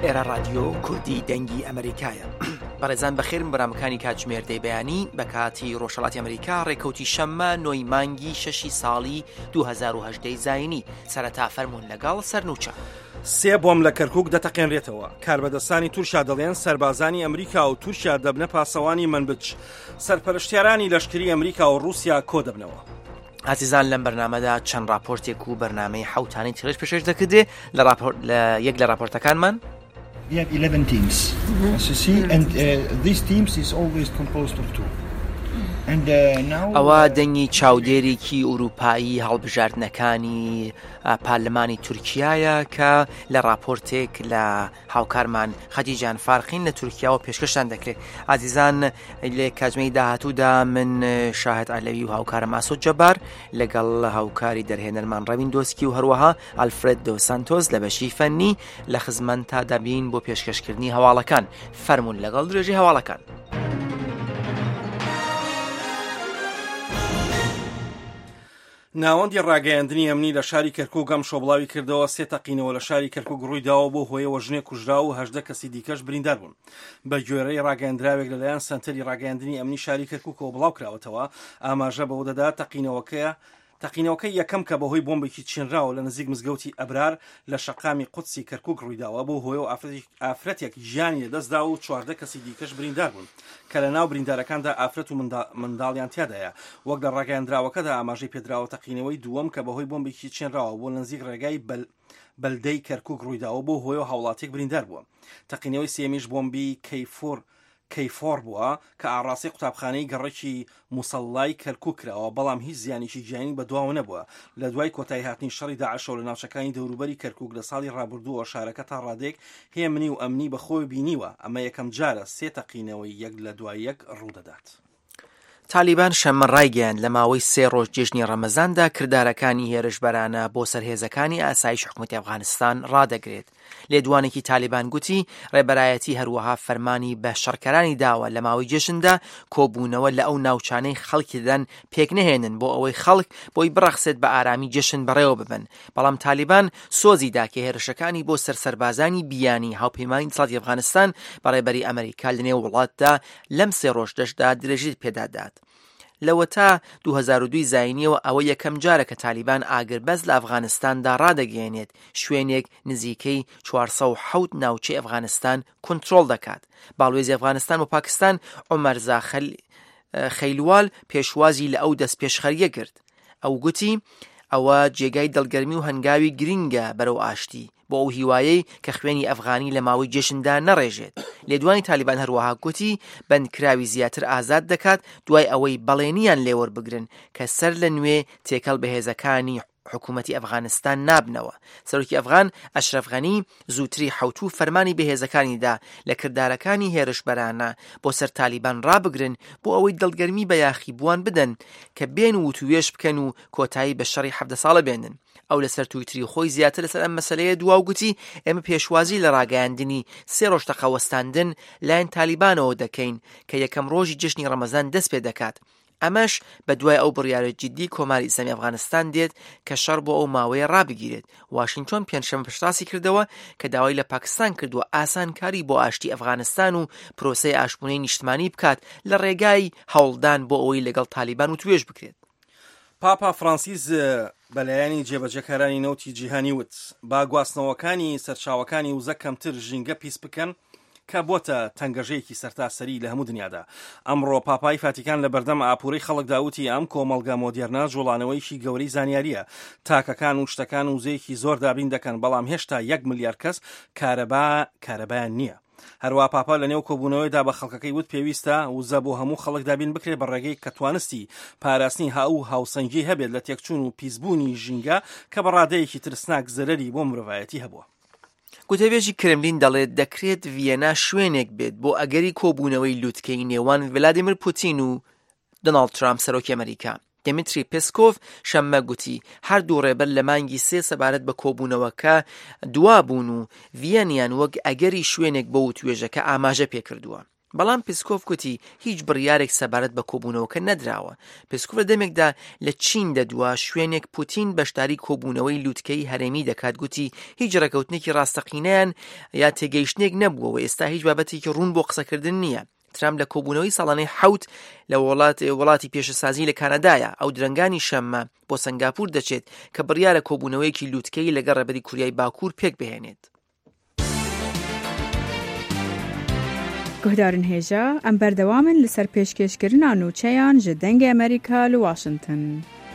ئێرە رادیۆ کوردی دەنگی ئەمریکایە. بەڕێزان بەخێرم بەرامەکانی کاتژمێردەی بەیانی بە کاتی ڕۆژهەڵاتی ئەمریکا ڕێکەوتی شەممە 9 مانگی 6 ساڵی 2018 زاینی سەرەتا فەرموون لەگەڵ سەرنوچە. سێ بۆم لە کەرکووک دەتەقێنرێتەوە. کاربەدەستانی تورکیا دەڵێن سەربازانی ئەمریکا و تورکیا دەبنە پاسەوانی منبج. سەرپەرشتیارانی لەشکری ئەمریکا و رووسیا کۆ دەبنەوە. ئازیزان لەم بەرنامەدا چەند راپۆرتێک و بەرنامەی حوتانی ترش پێشێش دەکردێ لە یەک لە راپۆرتەکانمان. We have 11 teams, as you see, and these teams is always composed of two. And now ئەوە دەنگی چاودێرێکی ئوروپایی هەڵبژاردنەکانی پارلەمانی تورکیایە کە لە راپۆرتێک لە هاوکارمان خەدیجان فارقین لە تورکیا و پێشکەشتان دەکرێت. ئازیزان لە کاتژمەی داهاتوودا من شاهد عەلەوی و هاوکارە ماسۆد جەبار لەگەڵ هاوکاری دەرهێنەرمان ڕەوین دۆسکی و هەروەها ئالفرێد دۆ سانتۆس لە بەشی فەنی لە خزمەتتا دەبین بۆ پێشکەشکردنی هەواڵەکان. فەرموون لەگەڵ درێژی هەواڵەکان. ناوەندی ڕاگەیاندنی ئەمنی لە شاری کەرکووک گەم شۆبڵاوی کردەوە. 3 تەقینەوە لە شاری کەرکووک ڕوویداوە بۆ هۆیە وەژنێ کوژرا و 18 کەسی دیکەش بریندار بوون. بە گوێرەی ڕاگەیاندراوێک لەلایەن سەنتەری ڕاگەیاندنی ئەمنی شاری کەرکووکەوە بڵاو کراوەتەوە. ئاماژە بەوە دەدا تەقینەوەکەی یەکەم کە بەهۆی بۆمبێکی چینراوە لە نزیک مزگەوتی ئەبرار لە شەقامی قودسی کەرکووک ڕوویداوە بۆ هۆیە و ئافرەتێک ژیانی لەدەستدا و 14 کەسی دیکەش بریندار بوون کە لە ناو بریندارەکاندا ئافرەت و منداڵیان تیادایە. وەک لە ڕاگەیاندراوەکەدا ئاماژەی پێدراوە تەقینەوەی دووەم کە بەهۆی بۆمبێکی چینراوە بۆ نزیک ڕێگای بەلدەی کەرکووک ڕوویداوە بۆ هۆیە و هاوڵاتێک بریندار بووە. تەقینەوەی سێمیش بۆمبی کەیفۆر بووە کە ئاڕاستی قوتابخانەی گەڕێکی موسەڵای کەرکووک کراوە، بەڵام هیچ زیانێکی گیانی بەدواوە نەبووە. لە دوای کۆتایی هاتنی شەڕی داعشەوە لە ناوچەکانی دەوروبەری کەرکووک لە ساڵی ڕابردووە شارەکە تا ڕادێک هێمنی و ئەمنی بەخۆی بینیوە. ئەمە یەکەم جارە 3 تەقینەوەی یەک لە دوای یەک ڕوودەدات. تالیبان شەمە ڕایگەیاند لە ماوەی 3 ڕۆژ جێژنی ڕەمەزاندا کردارەکانی هێرشبەرانە بۆ سەرهێزەکانی ئاسایش حکومەتی ئەفغانستان ڕادەگرێت. لێدوانێکی تالیبان گوتی ڕێبەرایەتی هەروەها فەرمانی بە شەڕکەرانی داوە لە ماوەی جێژندا کۆبوونەوە لە ئەو ناوچانەی خەڵکی دەدەن پێک نەهێنن بۆ ئەوەی خەڵک بۆی بڕەخسێت بە ئارامی جێژن بەڕێوە ببن. بەڵام تالیبان سۆزیدا کە هێرشەکانی بۆ سەربازانی بیانی هاوپەیمانی دەسەڵاتی ئەفغانستان بەڕێبەری ئەمریکا لەنێو وڵاتدا لەم 3 ڕۆژ دەشدا درێژی پێدادات. لەوە تا 2002 زاینیەوە ئەوە یەکەم جارە کە تالیبان ئاگربەز لە ئەفغانستاندا ڕادەگەیەنێت شوێنێک نزیکەی 407 ناوچەی ئەفغانستان کۆنتڕۆڵ دەکات. باڵوێزی ئەفغانستان و پاکستان عومەرزا خەیلوال پێشوازی لە ئەو دەست پێشخەریە کرد. ئەو گوتی ئەوە جێگای دڵگەرمی و هەنگاوی گرینگە بەرەو ئاشتی بۆ ئەو هیوایەی کە خوێنی ئەفغانی لە ماوەی جێشندا نەڕێژێت. لێدوانی تالیبان هەروەها گوتی بەندکراوی زیاتر ئازاد دەکات دوای ئەوەی بەڵێنیان لێوەربگرن کە سەر لە نوێ تێکەڵ بەهێزەکانی حکوومەتی ئەفغانستان نابنەوە. سەرۆکی ئەفغان ئەشرەف غەنی زووتری حوتو فەرمانی بەهێزەکانیدا لە کردارەکانی هێرشبەرانە بۆ سەر تالیبان ڕابگرن بۆ ئەوەی دڵگەرمی بە یاخی بووان بدەن کە بێن و توێش بکەن و کۆتایی بە شەڕی 17 ساڵە بێنن. ئەو لەسەر تویتری خۆی زیاتر لەسەر ئەم مەسەلەیە دواو گوتی ئێمە پێشوازی لە ڕاگەیاندنی 3 ڕۆژ تەقەوەستاندن لایەن تالیبانەوە دەکەین کە یەکەم ڕۆژی جژنی ڕەمەزان دەست پێ دەکات. ئەمەش بە دوای ئەو بڕیارە جدی کۆماری ئیسلامی ئەفغانستان دێت کە شەڕ بۆ ئەو ماوەیە ڕابگیرێت. واشنگتۆن پێنجشەممە پشتڕاستی کردەوە کە داوای لە پاکستان کردووە ئاسانکاری بۆ ئاشتی ئەفغانستان و پرۆسەی ئاشتبوونەی نیشتمانی بکات لە ڕێگای هەوڵدان بۆ ئەوەی لەگەڵ تالیبان و توێژ بکرێت. پاپا فرانسیس بەلایانی جێبەجێکارانی نەوتی جیهانی وت با گواستنەوەکانی سەرچاوەکانی وزە کەمتر ژینگە پیس بکەن کە بۆتە تەنگەژەیەکی سەرتاسەری لە هەموو دنیادا. ئەمڕۆ پاپای فاتیکان لە بەردەم ئاپوورەی خەڵکدا وتی ئەم کۆمەڵگە مۆدێرنە جوڵانەوەیکی گەورەی زانیاریە. تاکەکان و شتەکان وزەیەکی زۆر دابین دەکەن بەڵام هێشتا 1 ملیار کەس کارەبایان نییە. هەروە پاپا لە نێو کۆبوونەوەیدا بە خەڵکەکەی وت پێویستە وزە بۆ هەموو خەڵک دابین بکرێت بە ڕێگەی کە توانستی پاراستنی هاوسەنگی هەبێت لە تێکچوون و پیسبوونی ژینگە کە بە ڕادەیەکی ترسناک زەرەری بۆ مرۆڤایەتی هەبووە. گوتەبێژی کرملین دەڵێت دەکرێت ڤیەنا شوێنێک بێت بۆ ئەگەری کۆبوونەوەی لووتکەی نێوان ڤلادیمیر پوتین و دۆناڵد ترامپ سەرۆکی ئەمریکا. دمیتری پێسکۆڤ شەممە گوتی هەردوو ڕێبەر لە مانگی 3 سەبارەت بە کۆبوونەوەکە دوابوون و ڤیەنیان وەک ئەگەری شوێنێک بۆ توێژەکە ئاماژە پێکردووە. بەڵام پسکۆف گوتی هیچ بڕیارێک سەبارەت بە کۆبوونەوەکە نەدراوە. پسکۆف لە دەمێکدا لە چین دەدووە شوێنێک پوتین بەشداری کۆبوونەوەی لووتکەی هەرێمی دەکات، گوتی هیچ ڕێکەوتنێکی ڕاستەقینەیان یا تێگەیشتنێک نەبووەوە، ئێستا هیچ بابەتێکی ڕوون بۆ قسەکردن نییە. ترامپ لە کۆبوونەوەی ساڵانەی 7 لە وڵاتی پێشەسازی لە کانادایە ئەو درەنگانی شەممە بۆ سنگاپور دەچێت کە بڕیارە کۆبوونەوەیەکی لووتکەی لەگەڵ ڕێبەری کوریای باکوور پێک بهێنێت. گهدارن هێژە ئەم بەردەوامن لەسەر پێشکەشکردنا نوچەیان ji dengê ئەمریکا لە واشنگتن.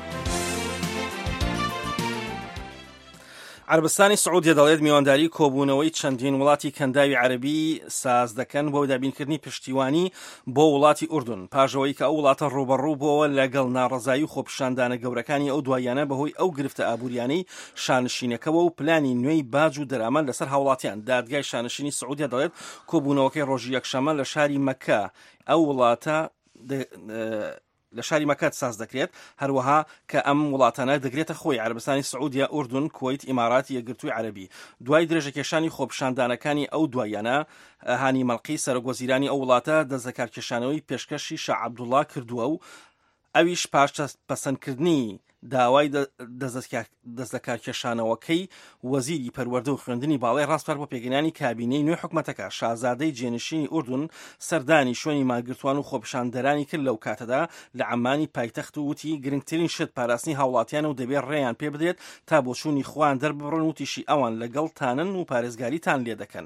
عربستانی سعودی دەڵێت میوانداری کۆبوونەوەی چەندین وڵاتی کەنداوی عەربی ساز دەکەن بۆ دابینکردنی پشتیوانی بۆ وڵاتی ئوردون، پاژەوەی کە ئەو وڵاتە ڕوبەڕوو بووەوە لەگەڵ ناڕەزایی و خۆپیشاندانە گەورەکانی ئەو دوایانە بەهۆی ئەو گرفتە ئابووریانەی شانشینەکەەوە و پلانی نوێی باج و دەرامەند لەسەر هاوڵاتیان. دادگای شانشینی سعودی دەڵێت کۆبوونەوەکەی ڕۆژی یەکشەمە لە شاری مەککە ئەو وڵاتە لە شاری مەکات ساز دەکرێت، هەروەها کە ئەم وڵاتانە دەگرێتە خۆی عربستانی سعودیا، ئوردون، کوێیت، ئیماراتی یەکگرتووی عەربی. دوای درێژەکێشانی خۆپیشاندانەکانی ئەو دوایانە هانی مەڵقی سەرۆکوەزیرانی ئەو وڵاتە دەستبەکارکێشانەوەی پێشکەشی شاه عەبدوڵڵا کردووە و ئەویش پاش پەسەندکردنی داوای دەستبەکارکێشانەوەکەی وەزیری پەروەردە و خوێندنی باڵای ڕاستپەر بۆ پێگەیاندنی کابینەی نوێی حکومەتەکە. شازادەی جێنشینی ئوردون سەردانی شوێنی ماگرتوان و خۆپیشاندەرانی کرد لەو کاتەدا لە عەمانی پایتەخت و وتی گرنگترین شت پاراستنی هاوڵاتیانە و دەبێت ڕێیان پێ بدرێت تا بۆ چوونی خۆیان دەربڕن و تیشی ئەوان لەگەڵ تانن و پارێزگاریتان لێ دەکەن.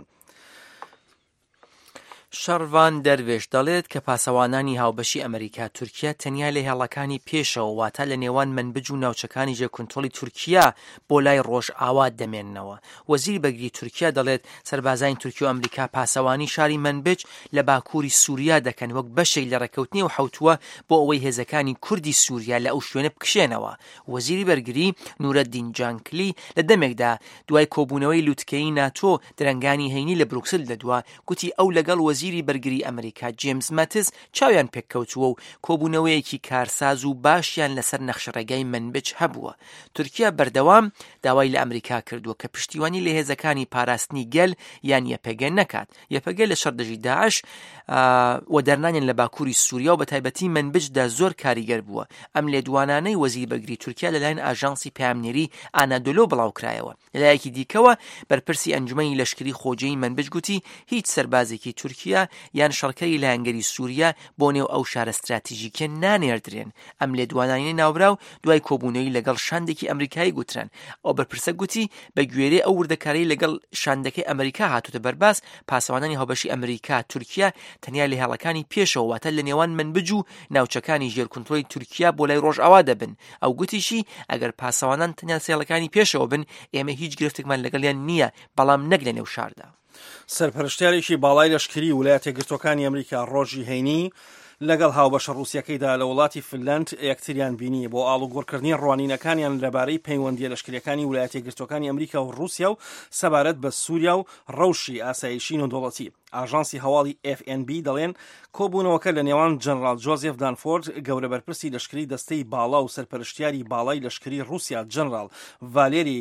شەڕڤان دەروێش دەڵێت کە پاسەوانانی هاوبەشی ئەمریکا تورکیا تەنیا لە هێڵەکانی پێشەوە واتە لە نێوان منبج و ناوچەکانی ژێرکۆنتڕۆڵی تورکیا بۆ لای ڕۆژ ئاوات دەمێننەوە. وەزیری بەرگری تورکیا دەڵێت سەربازانی تورکیا و ئەمریکا پاسەوانی شاری منبج لە باکووری سووریا دەکەن وەک بەشێک لە ڕێکەوتنی و حوتووە بۆ ئەوەی هێزەکانی کوردی سووریا لە ئەو شوێنە بکشێنەوە. وەزیری بەرگری نورەدین جانکلی لە دەمێکدا دوای کۆبوونەوەی لووتکەی ناتۆ درەنگانی هەینی لە بروکسل دەدووە، گوتی ئەو لەگەڵ وەزیری بەرگری ئەمریکا جیمز ماتیس چاویان پێککەوتووە و کۆبوونەوەیەکی کارساز و باشیان لەسەر نەخشەڕێگای منبج هەبووە. تورکیا بەردەوام داوای لە ئەمریکا کردووە کە پشتیوانی لە هێزەکانی پاراستنی گەل یان یەپەگە نەکات. یەپەگە لە شەردەژی داعش و دەرنانیان لە باکووری سووریا و بە تایبەتی منبجدا زۆر کاریگەر بووە. ئەم لێدوانانەی وەزیری بەرگری تورکیا لەلایەن ئاژانسی پامنێری ئانادۆلۆ بڵاوکرایەوە. لەلایەکی دیکەوە بەرپرسی ئەنجومەنی لەشکری خۆجەی منبج گوتی هیچ سەربازێکی تورکیا یان شەڕکەری لایەنگەری سووریا بۆ نێو ئەو شارە استراتیژیکە نانێردرێن. ئەم لێدوانانی ناوبراو دوای کۆبوونەوەی لەگەڵ شاندێکی ئەمریکایی گوتران. ئەو بەرپرسە گوتی بە گوێرەی ئەو وردەکاری لەگەڵ شاندەکەی ئەمریکا هاتوتە بەرباس، پاسەوانانی هاوبەشی ئەمریکا تورکیا تەنیا لە هێڵەکانی پێشەوە واتە لە نێوان منبج و ناوچەکانی ژێرکۆنتڕۆڵی تورکیا بۆ لای ڕۆژئاوا دەبن. ئەو گوتیشی ئەگەر پاسەوانان تەنیا سێڵەکانی پێشەوە بن ئێمە هیچ گرفتێکمان لەگەڵیان نییە، بەڵام نەک لە نێو شاردا. سەرپەرشتیارێکی باڵای لەشکری ویلایەتە یەکگرتووەکانی ئەمریکا ڕۆژی هەینی لەگەڵ هاوبەشە ڕووسیەکەیدا لە وڵاتی فنلەند یەکتریان بینی بۆ ئاڵوگۆڕکردنی ڕوانینەکانیان لەبارەی پەیوەندیە لەشکریەکانی ویلایەتە یەکگرتووەکانی ئەمریکا و ڕووسیا و سەبارەت بە سووریا و ڕەوشی ئاسایشی نێودەوڵەتی. ئاژانسی هەواڵی FNB دەڵێن کۆبوونەوەکە لە نێوان جەنرال جۆزێف دانفۆرد گەورە بەرپرسی لەشکری دەستەی باڵا و سەرپەرشتیاری باڵای لەشکری رووسیا جەنرال ڤالێری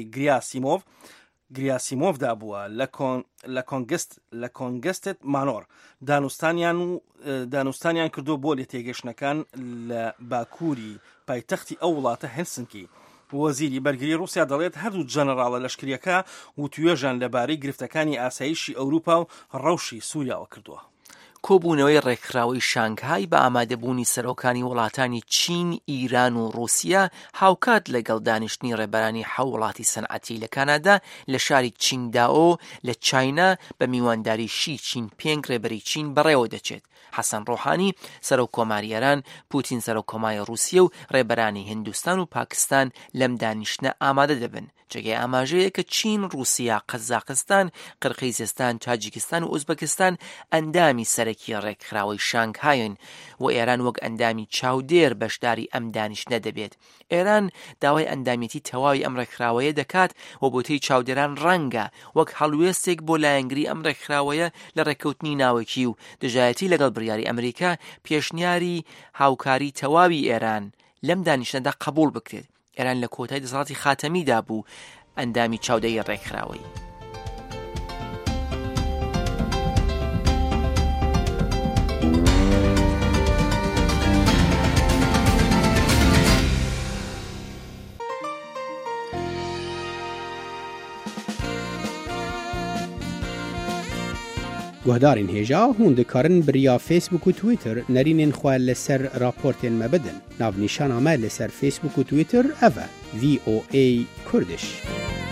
گریاسیمۆڤدا بووە لە کۆنگستت مانۆر دانوستانیان کردو بۆ لێ تێگەشتنەکان لە باکووری پایتەختی ئەو وڵاتە هەلسنکی. وەزیری بەرگری رووسیا دەڵێت هەردوو جەنەڕاڵە لەشکریەکە و توێژان لەبارەی گرفتەکانی ئاسایشی ئەوروپا و ڕەوشی سووریاوە کردووە. کۆبوونەوەی ڕێکخراوەی شانگهای بە ئامادەبوونی سەرۆکانی وڵاتانی چین، ئیران و رووسیا هاوکات لەگەڵ دانیشتنی ڕێبەرانی حەوڵاتی سەنعەتی لە کانادا لە شاری چینگداۆ لە چاینا بە میوانداری شی چینپینگ ڕێبەری چین بەڕێوە دەچێت. حەسەن ڕۆحانی سەرۆکۆماریەران، پوتین سەرۆکۆماری رووسیا و ڕێبەرانی هیندستان و پاکستان لەم دانیشتنە ئامادە دەبن. جێگەی ئاماژەیە کە چین، رووسیا، قەزاقستان، قرقیزستان، تاجیکستان و ئوزبەکستان ئەندامی سەرەکی ڕێکخراوەی شانگهاین و ئێران وەک ئەندامی چاودێر بەشداری ئەم دانیشتنە دەبێت. ئێران داوای ئەندامەتی تەواوی ئەم ڕێکخراوەیە دەکات و بۆتەی چاودێران ڕەنگە وەک هەڵوێستێک بۆ لایەنگری ئەم ڕێکخراوەیە لە ڕێککەوتنی ناوەکی و دژایەتی لەگەڵ بڕیاری ئەمریکا پێشنیاری هاوکاری تەواوی ئێران لەم دانیشتنەدا قبول بکرێت. ئێران لە کۆتای دەسەڵاتی خاتەمیدا بوو ئەندامی چاودێری ڕێکخراوەی. گهدارین هیجا هون دکارن بریا فیسبوک و تویتر نرینین خواه لسر راپورتین مبدن. ناو نیشان آمه لسر فیسبوک و تویتر اوه VOA کردش.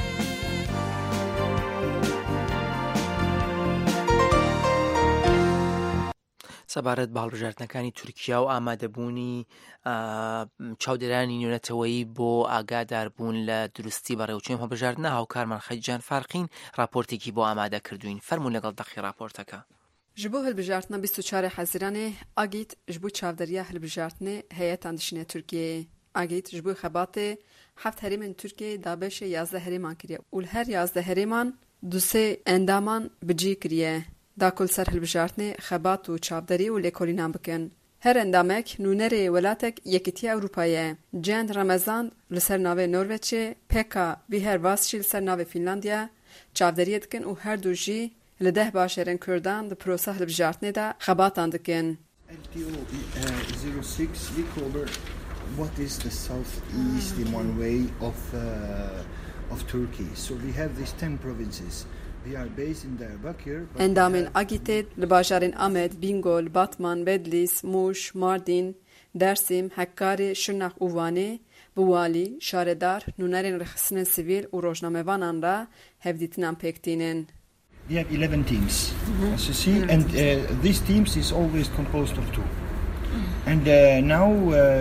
سەبارەت باڵبژاردنەکانی تورکیا و ئامادەبوونی چاودێرانی نوێنەتەوەیی بۆ ئاگاداربوون لە دروستی بەڕێوەچوونی هەڵبژاردنە هاوکارمان خەجان فارقین راپۆرتێکی بۆ ئامادە کردوین. فەرموون لەگەڵ دەقی راپۆرتەکە. ji bo hilbijartina 24 Hezîranê Agît ji bo çavderiya hilbijartinê heyetan dişine Tirkiyeyê. Agît ji bo xebatê heft herêmên Tirkiyeyê dabeşê 11 herêman kiriye û li her 11 herêman dusê endaman bicî kiriye. Da kul ser hilbijartinê xebat û çavderî û lêkolînan bikin. Her endamek nûnerê welatek Yekîtiya Ewropayê ye. Cend Remezan li ser navê Norveçê, Peka vî her vas jî li ser navê Fînlandiya çavderiyê dikin û her du jî li 10 başerên Kurdan di prosa hilbijartinê de xebatan dikin. LTO 06 we cover what is the southeast in one way of Turkey. So we have these 10 provinces. We are based in Diyarbakır. Endamên Agîtê li bajarên Amed, Bingöl, Batman, Bedlîs, Muş, Mardin, Dersim, Hakkari, Şırnak û Vanê bi walî, şaredar, nûnerên rexistinên sivîl û rojnamevanan re hevdîtinan pêktînin. We have 11 teams, as you see, and these teams is always composed of two. And now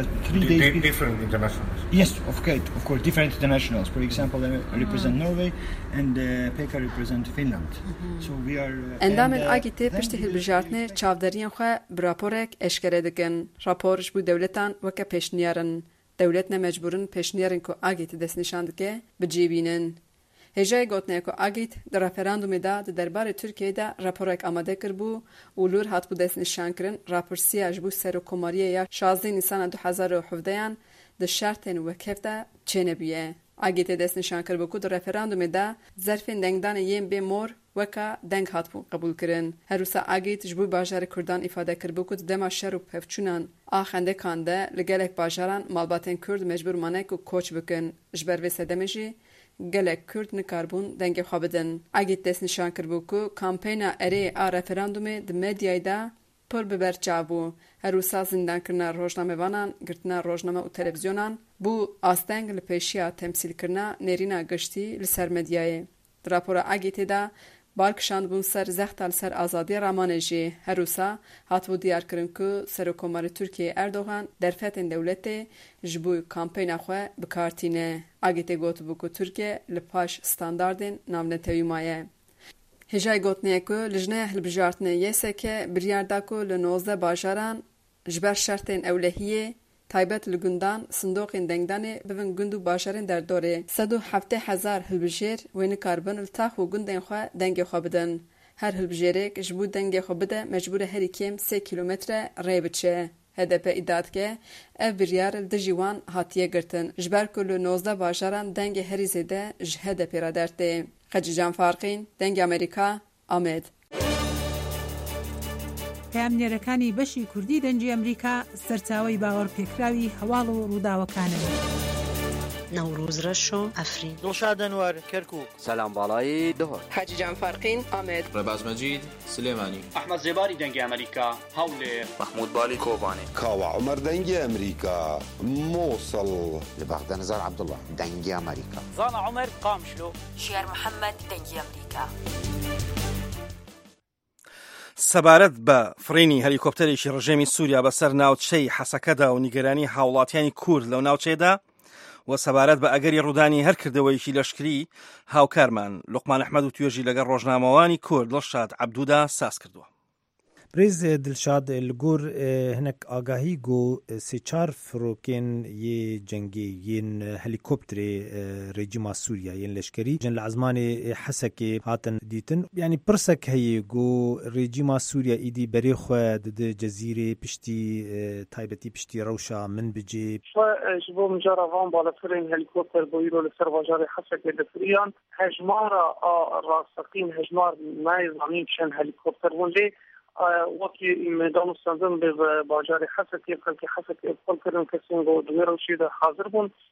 3 days... Different internationals? Yes, of course, different internationals. For example, I represent Norway and Pekka represent Finland. So we are... Endamên Agîtê piştî hilbijartinê çavderiyên xwe bi raporek eşkere dikin. Rapor ji bo dewletan weke pêşniyarin. Dewlet ne mecburin pêşniyarên ku Agît destnîşan dike bicêbînin. Hêjayê gotinê ku Agît di referandumê de di derbarê Tirkiyeyê de raporek amade kirbû û lûr hatbû destnîşankirin rapirsiya ji bo serokkomariyê ya 16 Nîsana 2017yan di şertên wekhev de çênebûye. Agîtê destnîşan kirbû ku di referandumê de zerfên dengdanê yên bê mor weka deng hatbûn qebûlkirin. Her wisa Agît ji bo bajarê Kurdan îfade kirbû ku di dema şer û pevçûnan a xendekan de li gelek bajaran malbatên Kurd mecbûr mane ku koç bikin. Ji ber vê sedemê jî gelek Kurd nikarbûn dengê xwe bidin. Agît destnîşan kirbû ku kampeyna erê a referandumê di medyayê de pir bi ber çabû. Her wisa zindankirina rojnamevanan, girtina rojname û televizyonan bû asteng li pêşiya temsîlkirina nêrîna giştî li ser medyayê. Di rapora Agîtê de balkişandbûn ser zexta li ser azadiya ramanê jî. Her wisa hatibû diyarkirin ku Serokkomarê Tirkiyeyê Erdogan derfetên dewletê ji bo kampeyna xwe bikartîne. Agîtê gotibû ku Tirkiye li paş standardên navnetewî maye. Hêjayê gotinê ku li jineya hilbijartinê YSK biryar da ku li 19 bajaran ji ber şertên ewlehiyê taybet li gundan sindoqên dengdanê bibin gund û bajarên derdorê. 170,000 hilbijêr wê nikarbin li tax û gundên xwe dengê xwe bidin. Her hilbijêrek ji bo dengê xwe bide mecbûr e herî kêm 3 kilometre rê biçe. HDP îdia dike ev biryar li dijî wan hatiye girtin ji ber ku li 19 bajaran dengê herî zêde ji HDP re dertê. Xecican Farqîn, Dengê Amerîka, Amed. پامنێرەکانی بەشی کوردی دەنگی ئەمریکا سەرچاوەی باوەڕپێکراوی هەواڵ و ڕووداوەکانن. نەوروز ڕەش و ئەفرین. دڵشاد ئەنوار کەرکووک. سەلام باڵای دهۆر. حەجیجان فارقین ئامێد. ڕێباز مەجید سلێمانی. ئەحمەد زێباری دەنگی ئەمریکا هەولێر. محمود بالی کۆبانێ. کاوە عومەر دەنگی ئەمریکا مووسڵ. لە بەغدە نزار عەبدوڵڵا دەنگی ئەمریکا. زانا عومەر قامشلۆ. شیار محەممەد دەنگی ئەمریکا. سەبارەت بە فڕینی هەلیکۆپتەرێکی ڕژێمی سووریا بەسەر ناوچەی حەسەکەدا و نیگەرانی هاوڵاتیانی کورد لەو ناوچەیەدا و سەبارەت بە ئەگەری ڕوودانی هەر کردەوەیەکی لەشکری هاوکارمان لوقمان ئەحمەد و توێژی لەگەڵ ڕۆژنامەوانی کورد دڵشاد عەبدوودا ساز کردووە. برێز دڵشاد لەگۆر هەنێک ئاگاهی گۆ سێ-چار فرۆکێن یê cengê yên helîkopterê rejîma Sûriya yên leşkerî jin li ezmanê Hesekê hatin dîtin. Yanî pirsek heye got rejîma Sûriya îdî berê xwe dide cezîrê piştî taybetî piştî rewşa min bicê. Ji bo mijara van balafirên helîkopter bo îro li ser bajarê Hesekê difiriyan hejmara a rastaqîn hejmar nayê çend helîkopter bûn lê وەکی مێدان و سەندن بێ باجارê Hesekê xelkê Hesekê epqal kirin kesên got duê rewşê de hazir bûn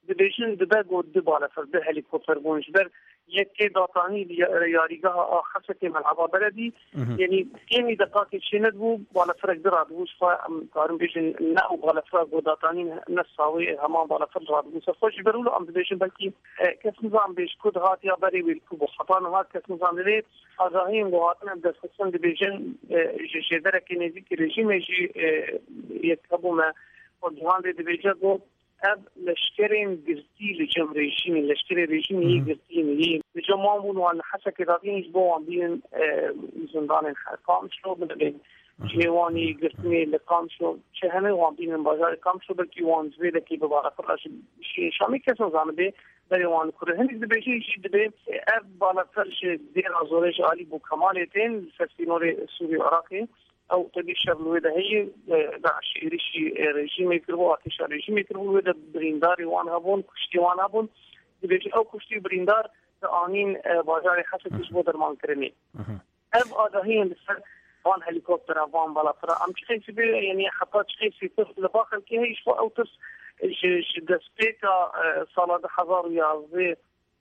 دبیجن دبه گود بالا فرد هلیکوپتر بونش بر یک داتانی یاریگاه خاصه که ملعبه بلدی یعنی کمی دقیقه چند بو بالا فرق دراد بوش کارم بیشن نه بالا فرق داتانی نساوی همان بالا فرق دراد بوش خوش برولو ام بیشن بلکی کس نظام بیش کد هات یا بری ویل کو خطان هات کس نظام لی آزاهیم گواتن دست خصن بیشن جدر کنیزی که رژیم جی یکبو ما جهان دی بیشن گو اب لشکرین گرتی لجم رژیمی لشکر رژیمی گرتی لجم مامون وان حسك راقين جبوا بين زندان الحكام شو بدين جواني قرتني لقام شو شهنه وان بين بازار كام شو بلكي وان زبيده كي ببارك الله شي شامي كسو زامده بري وان كره هندي دبي شي دبي اب بالا فرش دير ازورش علي بو كمالتين فسينوري سوري عراقي او تبي شغله ده هي داعش ريشي رژیم يكربو اتش رژیم يكربو ده برينداري وان هبون كشتي وان هبون دبي او كشتي بريندار آنین بازار خاصی بود درمان کردنی. اب آدهی مثل وان هلیکوپتر وان بالا فرا ام چخیسی به یعنی حتی چخیسی طفل لباخل که هیچ فو اوتس دسپیکا سال 2011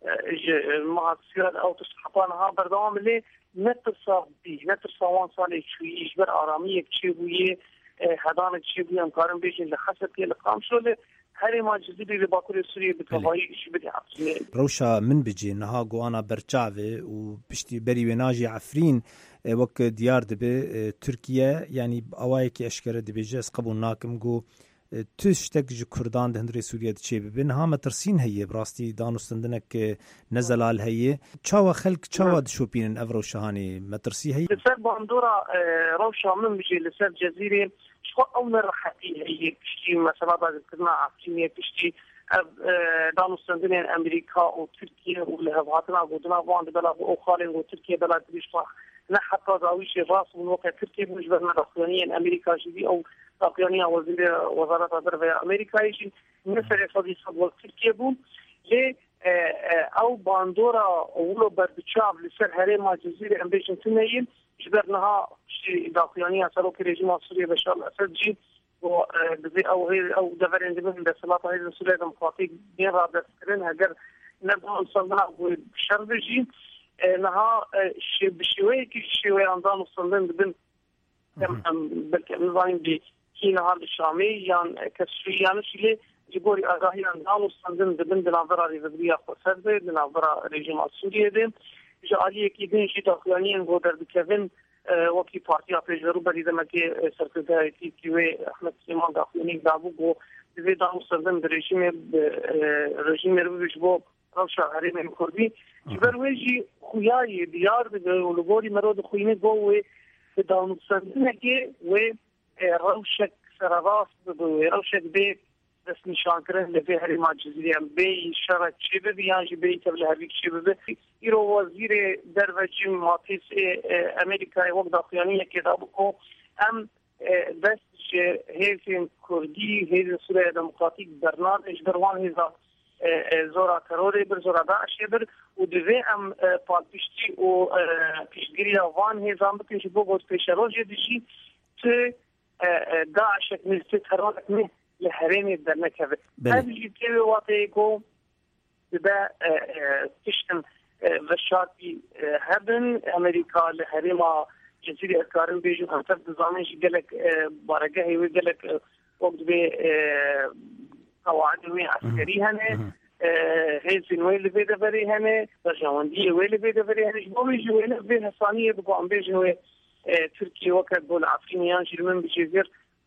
مهاتسیاد اوتس حطانها بردوام لی نترسا وان سالی چویش بر آرامی یک چی بویه هدان چی بویه امکارم بیشن لخصتی لقام شده هر ما جزیری لباکوری سوریه بتوایی ایش بدی حبسینه روشا من بجي نها قوانا برچاوه و بشتي بري وناجي عفرين وك ديار دبي تركيا يعني اوايكي اشكره دبي جاس قبول ناكم قو تشتك جو كردان دهندري سوريا دشي ببن ها مترسين هي براستي دانو سندنك نزلال هي چاوا خلق چاوا دشوبين افرو شهاني مترسي هي لسر باندورا روشا من بجي لسر جزيري شو أول راحتي هي كشتي مثلا بعد كنا عارفين كشتي دانو سندين أمريكا وتركيا والهفاتنا ودنا وان بلاد أخرين وتركيا بلاد بيشوا لا حتى ضاويش راس من وقت تركيا مش برنا داخليا أمريكا جدي أو داخليا وزارة الدفاع أمريكا يجي مثل صديق تركيا بون ل أو باندورا ولو بردشاب لسر هرم جزيرة أمريكا تنين جبرناها شيء داخليا صاروا كريجيم سوريا بشار الأسد جي وبزي أو غير أو دفرين دبن بسلاطة هذه السورية ديمقراطية بين رابط كرين هجر نبغى نصنع بشر بجي نها شيء بشوي كشوي عندنا نصنع دبن بالنظام دي كينا هذا الشامي يعني كسري يعني شيء جبوري أغاهي عندنا نصنع دبن بنظرة ريفدريا خسرت بنظرة ريجيم السورية دين جاليه کی دین شي داخليين غودر بكيفن وكي بارتي افجرو بري دمكي سركرتاري تي وي احمد سليمان داخليين دابو دي دام سردن رژیم رو بجبو روشا هرم كردي جبرويجي خوياي ديار ولغوري مرود خوينه گو دام سردن كي و روشك سراراس روشك بي دست نشان کردن لبه هر ما جزیره بی شرط چه بی یا بی تبله هر چه بی ایرو وزیر دروجی ماتیس امریکای وقت داخلیه که دابکو ام دست هیزن کردی هیزن سوریه دموکراتیک برنامه اجبروان هیزا زورا تروری بر زورا داعش بر و دوی ام پالپیشتی و پیشگیری وان هیزان بکن که بگوز پیش روزی دیشی که داعش نزدیک ترورک نه لحريني الدرنكة هذه الجيتي واطيكو بدا تشتم غشاتي هبن أمريكا لحريما جزيرة أكارن بيجو همتر دزانيش قالك بارقاهي وقالك وقت بي قواعد وي عسكري هنه هيزن ويلي بيدا بري هنه رجاواندية ويلي بيدا بري هنه جبو بيجو ويلي بيدا ثانية بقو عم بيجو تركيا وقت بول عفرينيان جرمن بجزير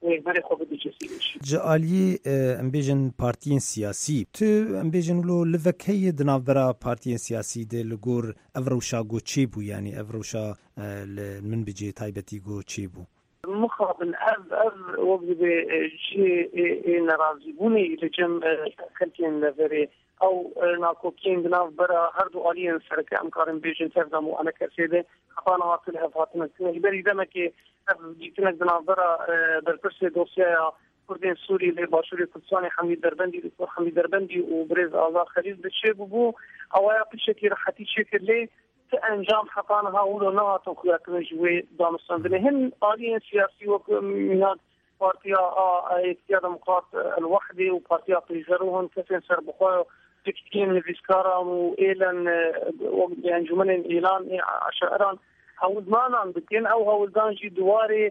جالی امبیجن پارتیین سیاسی تو امبیجن لو لفکهی دنابرا پارتیین سیاسی ده لگور افروشا گو چی بو یعنی افروشا من بجی تایبتی گو چی بو مخابن اف وقت به جی نرازی بونی لجم کلتین لفری او ناکوکین دنابرا هر دو آلین سرکه امکارن بیجن تفدمو انا کسیده خطانا واطلها فاطمه بری دمکی جيتنا بنظرة بالكرس دوسيا كردين سوري لباشوري كردستاني حميد دربندي دكتور حميد دربندي وبريز آزاد خليل بالشيب وبو أوايا بشكل رحتي شكل لي تأنجام حقانها ولو نها توخيات نجوي دامستان هن آليين سياسي ومناد بارتيا اتحاد ديمقراط الوحده وبارتيا بيجروهم كسن سر بخوا تكتين فيسكارا وإيلان يعني جمل إيلان عشائران هودمان بدين أو هودان جي دواري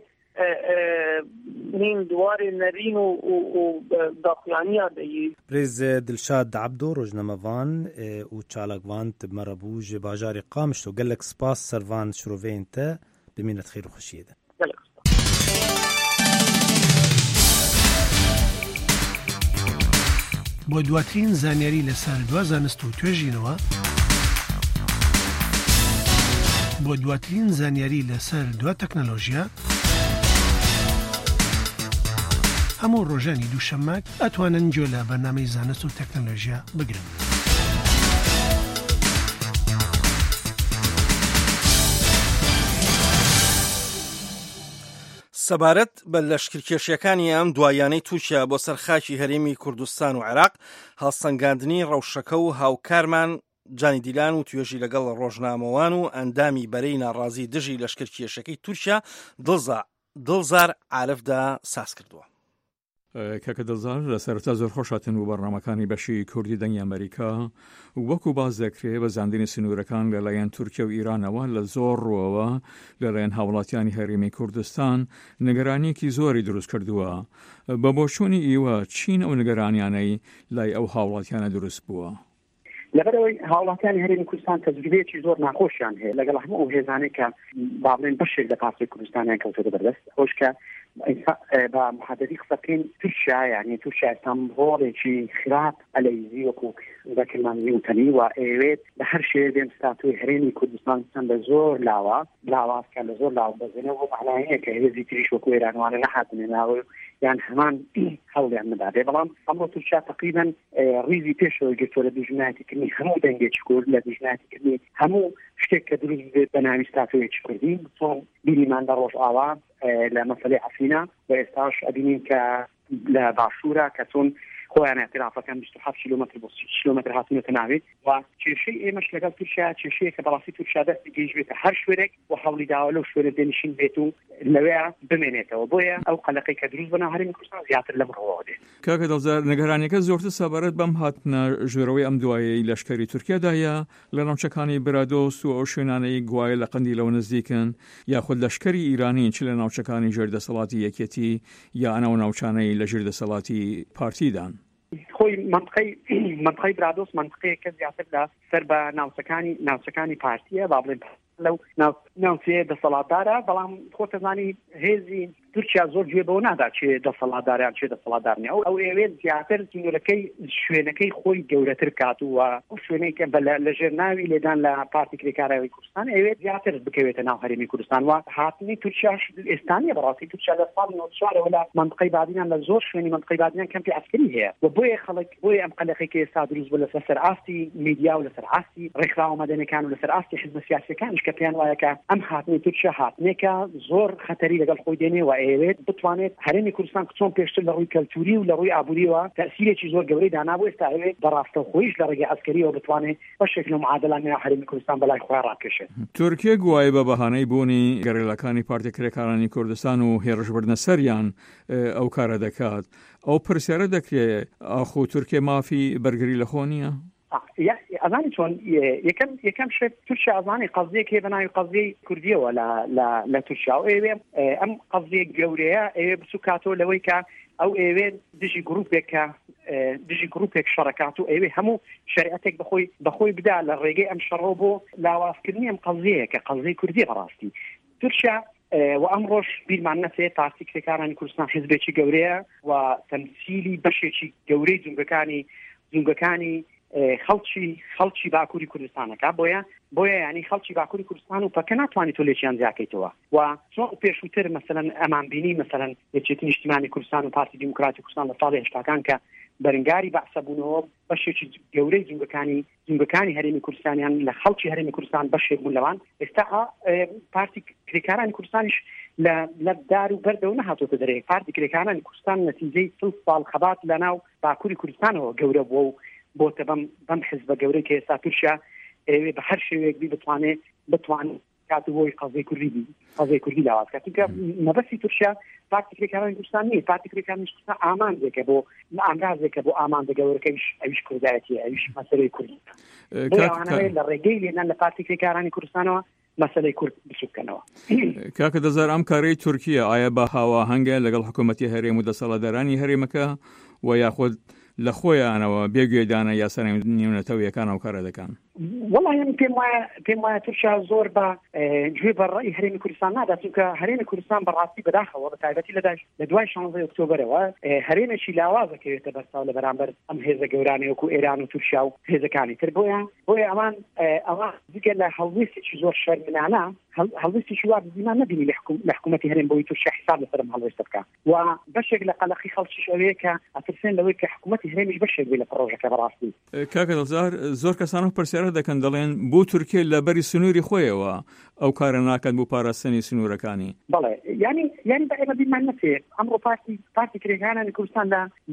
نين دواري نرين وداقيانية دي بريز دلشاد عبدو روجنامافان وتشالقوان تبمربوج باجاري قامشتو قال لك سباس سرفان شروفين تا بمينة خير وخشيدة بۆ دواترین زانیاری لەسەر دوا زانست و توێژینەوە بۆ دواترین زانیاری لەسەر دوا تەکنەلۆژیا هەموو ڕۆژانی دووشەممە ئەتوانن گوێ لە بەرنامەی زانست و تەکنەلۆژیا بگرن. سەبارەت بە لەشکرکێشیەکانی ئەم دوایانەی تووشە بۆ سەرخاکی هەرێمی کوردستان و عێراق هەڵسەنگاندنی ڕەوشەکە و هاوکارمان جانی دیلان و توێژی لەگەڵ ڕۆژنامەوان و ئەندامی بەرەی ناڕازی دژی لەشکرکێشەکەی تورکیا دڵزار عارفدا ساز کردووە. کاکە دڵزار لە سەرەتا زۆر خۆشاتن و بەڕنامەکانی بەشی کوردی دەنگی ئەمریکا وەکو باز دەکرێت بە زاندنی سنوورەکان لەلایەن تورکیا و ئیرانەوە لە زۆر ڕۆەوە لەلایەن هاوڵاتیانی هەرێمی کوردستان نیگەرانیەکی زۆری دروست کردووە. بە بۆچوونی ئیوە چین ئەو نیگەرانیانەی لای ئەو هاوڵاتیانە دروست بووە؟ لەبەرەوەی هاوڵاتیانی هەرێمی کوردستان تەجروبەیەکی زۆر ناخۆشیان هەیە لەگەڵ هەموو ئەو هێزانەی کە با بڵێن بەشێک لە پارچەی کوردستانیان کەوتۆتە بەردەست خۆش کە بە محەدەری قسە بکەین تورکیا یعنی تورکیا ئێستانبوڵێکی خراپ ئەلەیزی وەکو بەکرمانی وتەنی و ئەوێت لە هەر شوێ بێن ستاتوی هەرێمی کوردستان بە زۆر لاوازکە لە زۆر لاو بەزێنەوە بۆ معنایەیە کە هێزی تریش وەکو ئێرانوانە نەهاتنێ ناوە یان هەمان هەوڵیان نەدادێ بەڵام ئەمڕۆ تورکیا تقریبا ڕیزی پێشەوە گرتووە لە دوژمنایەتیکردنی هەموو دەنگێکی کورد لە دوژمنایەتیکردنی هەموو شتێک کە دروست بێت بە ناوی ستاتویەکی کوردی چۆن بیریمان لە ڕۆژ ئاوا لە مەسەلەی عەفرینە و ئێستاش ئەبینین کە لە باشوورە کە چۆن خۆیان اعترافەکان 27 کیلومتر بۆ 30 کیلومتر هاتوونەتە ناوێت و کێشەی ئێمەش لەگەڵ تورکیا کێشەیە کە بەڕاستی تورکیا دەستی گەیشت بێتە هەر شوێنێک و هەوڵی داوە لەو شوێنە دێنشین بێت و لەوەیە بمێنێتەوە بۆیە ئەو قەلەقەی کە دروست بەناو هەرێمی کوردستان زیاتر لە بڕەوە دێت. کاکە دڵزار نیگەرانیەکە زۆرتر سەبارەت بەم هاتنە ژێرەوەی ئەم دوایەی لەشکری تورکیادایە لە ناوچەکانی برادۆس و ئەو شوێنانەی گوایە لە قەندی لەو نزدیکن یاخود لەشکری ئیرانی چ لە ناوچەکانی ژێردەسەڵاتی یەکێتی یا ئەنەو ناوچانەی لە ژێردەسەڵاتی پارتیدان. خۆی منطقەی برادۆس منطقەیەکە زیاتر لە سەر بە ناوچەکانی پارتیە با بڵێن لەو ناوچەیە دەسەڵاتدارە بەڵام خۆتەزانی هێزی تورکیا زۆر گوێ بەوە نادا چێ دەسەڵاتداریان چێ دەسەڵاتدار نیە ئەو ئێوێت زیاتر سنوورەکەی شوێنەکەی خۆی گەورەتر کاتووە ئەو شوێنەی کە لەژێر ناوی لێدان لە پارتی کرێکارەوەی کوردستان ئەوێت زیاتر بکەوێتە ناو هەرێمی کوردستان و هاتنی تورکیاش ئێستانیە بەڕاستی تورکیا لە ساڵ 94 لە منطقەی بادینان لە زۆر شوێنی منطقەی بادینان کەمپی عسکری هەیە و بۆیە خەڵک بۆیە ئەم قەلەقەی کە ئێستا دروست بوو لەسەر ئاستی میدیا و لەسەر ئاستی ڕێکخراوە مەدەنیەکان و لەسەر ئاستی حزب سیاسیەکانش کە پێیان وایە کە ئەم هاتنی تورکیا هاتنێکە زۆر خەتەری لەگەڵ خۆی دێنێ و ئەوێت بتوانێت هەرێمی کوردستان چۆن پێشتر لە ڕووی کەلتوری و لە ڕووی ئابووریەوە تەسیرێکی زۆر گەورەی دانابوو ئێستا ئەوێت بەڕاستەوخۆیش لە ڕێگەی عەسکەریەوە بتوانێت بەشێک لە معادلە نێو هەرێمی کوردستان بەلای خۆی ڕاکێشێت. تورکیا گوایە بە بەهانەی بوونی گەڕێلەکانی پارتی کرێکارانی کوردستان و هێرشبردنە سەریان ئەو کارە دەکات. ئەو پرسیارە دەکرێت ئاخۆ تورکیا مافی بەرگری لە خۆ نییە؟ ئەزانی چۆن یەکەم شت تورکیا ئەزانی قەزیەک هەیە بە ناوی قەزیەی کوردیەوە لە تورکیا و ئێوێ ئەم قەزیە گەورەیە ئێوێ بچوو کاتەوە لەوەی کە ئەو ئێوێ دژی گروپێک شەڕکات و ئێوێ هەموو شریعەتێک بەخۆی بدا لە ڕێگەی ئەم شەڕۆ بۆ لاوازکردنی ئەم قەزیەیە کە قەزیەی کوردی بەڕاستی تورکیا و ئەم ڕۆژ بیرمان نەچێت پارتی کرێکارانی کوردستان حیزبێکی گەورەیە و تەمسیلی بەشێکی گەورەی جونگەکانی خەڵکی باکووری کوردستانەکە بۆیە ینی خەڵکی باکووری کوردستان و پەکە ناتوانێت تۆ لێکیان زیاکەیتەوە و چۆن پێشووتر مەسەلەن ئەمانبینی مەسەلەن یەکێتی نیشتیمانی کوردستان و پارتی دیموکراتی کوردستان لە ساڵی 80 کە بەرەنگاری بەعسەبوونەوە بەشێکی گەورەی جونگەکانی هەرێمی کوردستانیان لە خەڵکی هەرێمی کوردستان بەشێک بوون لەوان ئێستا پارتی کرێکارانی کوردستانیش لە دار و بەردەوە نەهاتۆتە دەرێ پارتی کرێکارانی کوردستان نەتیجەی 30 ساڵ خەبات لەناو باکووری کوردستانەوە گەورە بووە و بۆتە بەم حزبە گەورەی کە ئێستا تورکیا ئێوێ بە هەر شێوەیەک بتوانێت کاتبوی قضیه کوردی لاواز کرد که مەبەستی تورکیا پارتیکرێکارانی کوردستان نیە، پارتیکرێکارانی کوردستان ئامانجێکە بۆ ئامرازێکە بۆ ئامانجەگەورەکەی ئەویش کوردایەتی ئەویش مەسەلەی کوردی لە ڕێگەی لێنان لە پارتیکرێکارانی کوردستانەوە مەسەلەی کورد بچووکەنەوە. کاکە دەزار ئەم کارەی تورکیە ئایا بە هاواهەنگە لەگەڵ حکوومەتی هەرێم و دەسەڵاتدارانی هەرێمەکە و یاخود لە خۆیانەوە بێگوێدانە یاسای نێونەتەوەیەکان ئەو کارە دەکەن؟ وڵی پێم وایە تورکیا زۆر بە گوێ بە ڕێی هەرێمی کوردستان نادات، چونکە هەرێمی کوردستان بەڕاستی بەداخەوە بە تایبەتی لە دوای 16 ئۆکتۆبرەوە هەرێمێکی لاوازەکەوێتە بەرچاو لە بەرامبەر ئەم هێزە گەورانەی وەکو ئێران و تورکیا و هێزەکانی تر. بۆیە ئەوان دیگە لە هەڵوێستێکی زۆر شەرمنانە هەڵوێستێکی وا بزیمان نەبینی لە حکوومەتی هەرێم بۆی تورکیا حساب لەسەرم هەڵوێستە بکە و بەشێک لە قەلەقی خەڵکیش ئەوەیە کە ئەترسێن لەوەی کە حکوومەتی هەرێمیش بەشێک بێ لە پرۆژەکە بەڕاستی. کاکە دەزار زۆر کەسان پرسیارە دەکەن دەڵێن بۆ تورکیا لە بەری سنووری خۆیەوە ئەو کارە ناکەن بۆ پاراستنی سنوورەکانی. بەڵێ ینی بە ئێمە بیرمان نەچێت ئەمڕۆ پارتیکرێکارانی کوردستان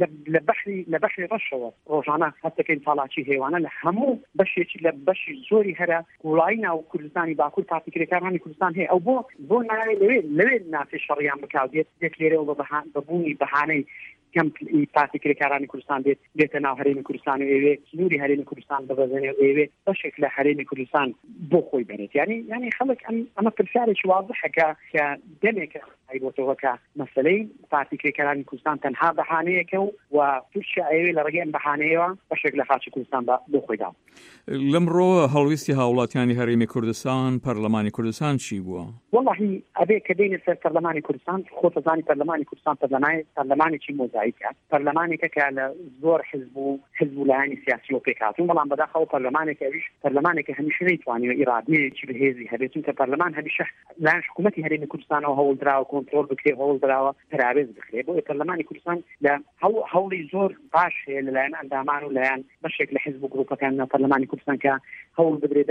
لە بەشی ڕەشەوە ڕۆژانە هەستەکەین ساڵاچی هێوانە لە هەموو بەشێکی لە بەشی زۆری هەرە وڵایی ناو کوردستانی باکوور پارتیکرێکارانی کوردستان هەیە ئەو بۆ ناوێت لەوێ نافێ شەڕیان بکاو دێت لێرەوە بەبوونی بەهانەی کەم پارتیکرێکارانی کوردستان دێتە ناو هەرێمی کوردستان و ئێوێ سنووری هەرێمی کوردستان ببەزێنێ و ئێوێ بەشێک لە هەرێمی کوردستان بۆ خۆی بێت. ینی خەڵک ئەمە پرسیارێکی واضحەکە کە دەمێکە بۆتەوە کە مەسەلەی پارتیکرێکارانی کوردستان تەنها بەهانەیەکە و تورکیا ئەوێ لە ڕێگەی ئەم بەهانەیەوە بەشێک لە خاچی کوردستان بۆ خۆی دا. لەمڕۆ هەڵویستی هاوڵاتیانی هەرێمی کوردستان پەرلەمانی کوردستان چی بووە؟ وەڵڵاهی ئەبێ کە دێنێ سەر پەرلەمانی کوردستان خۆتەزانی پەرلەمانی کوردستان پەرلەمانێکی مۆزاییکە، پەرلەمانێکە کە لە زۆر حزب و لایەنی سیاسی و پێکهاتوون، بەڵام بەداخەوە پەرلەمانێکە ئەویش پەرلەمانێکە هەمیشە نەیتوانێت ئیرادەیەکی بەهێزی هەبێت، چونکە پەرلەمان هەمیشە لایەن حکوومەتی هەرێمی کوردستانەوە هەوڵدراوە کۆنترۆل بکرێ هەوڵدراوە پەراوێز بکرێت. بۆیە پەرلەمانی کوردستان لە هەوڵی زۆر باش هەیە لەلایەن ئەندامان و لایەن بەشێک لە حزب و گروپەکان لە پەرلەمانی کوردستان کە هەوڵ بدرێت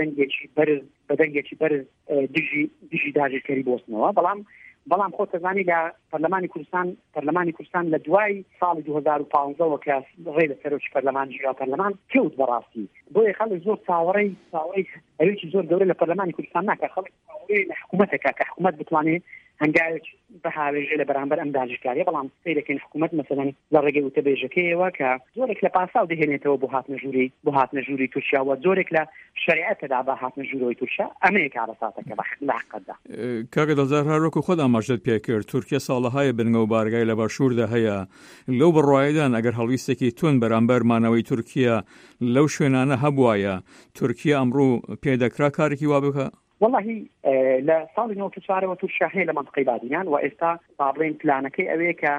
دەنگێکی بەرز دژی داژێرکەری بۆستنەوە. بەڵام خۆتەزانی لە پەرلەمانی کوردستان لە دوای ساڵی 2015 کە ڕێ لە سەرۆکی پەرلەمان ژیرا پەرلەمان کەوت بەڕاستی. بۆیە خەڵک زۆر چاوەڕێی ئەوێکی زۆر گەورە لە پەرلەمانی کوردستان ناکە، خەڵک چاوەڕێی لە حکوومەتێکە کە حکوومەت بتوانێت هەنگاوێک بەهاوێژە لە بەرامبەر ئەم داژکاریە. بەڵام سیرەکەین حکوومەت مەسەلەن لە ڕێگەی وتەبێژەکەیەوە کە زۆرێک لە پاساو دەهێنێتەوە بۆ هاتنەژووری تورکیا و زۆرێک لە شریعەتەدا بە هاتنەژووری تورکیا ئەمەیە کارەساتەکە بە حقەتدا. کاکە دەزار هەروەکو خۆت ئاماژەت پێکرد تورکیا ساڵەهای بنگە و بارگای لە باشووردا هەیە، لەو بڕوایدان ئەگەر هەڵویستێکی تون بەرامبەر مانەوەی تورکیا لەو شوێنانە هەبوایە تورکیا ئەمڕۆ پێدەکرا کارێکی وا بکە؟ والله لە ساڵی 94ەوە تورکیا هەیە لە منطقەی بادینان و ئێستا باڵێن پلانەکەی ئەوەیە کە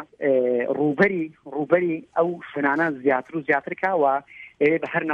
ڕوبەری ئەو شوێنانە زیاتر و زیاترکە و بە هەر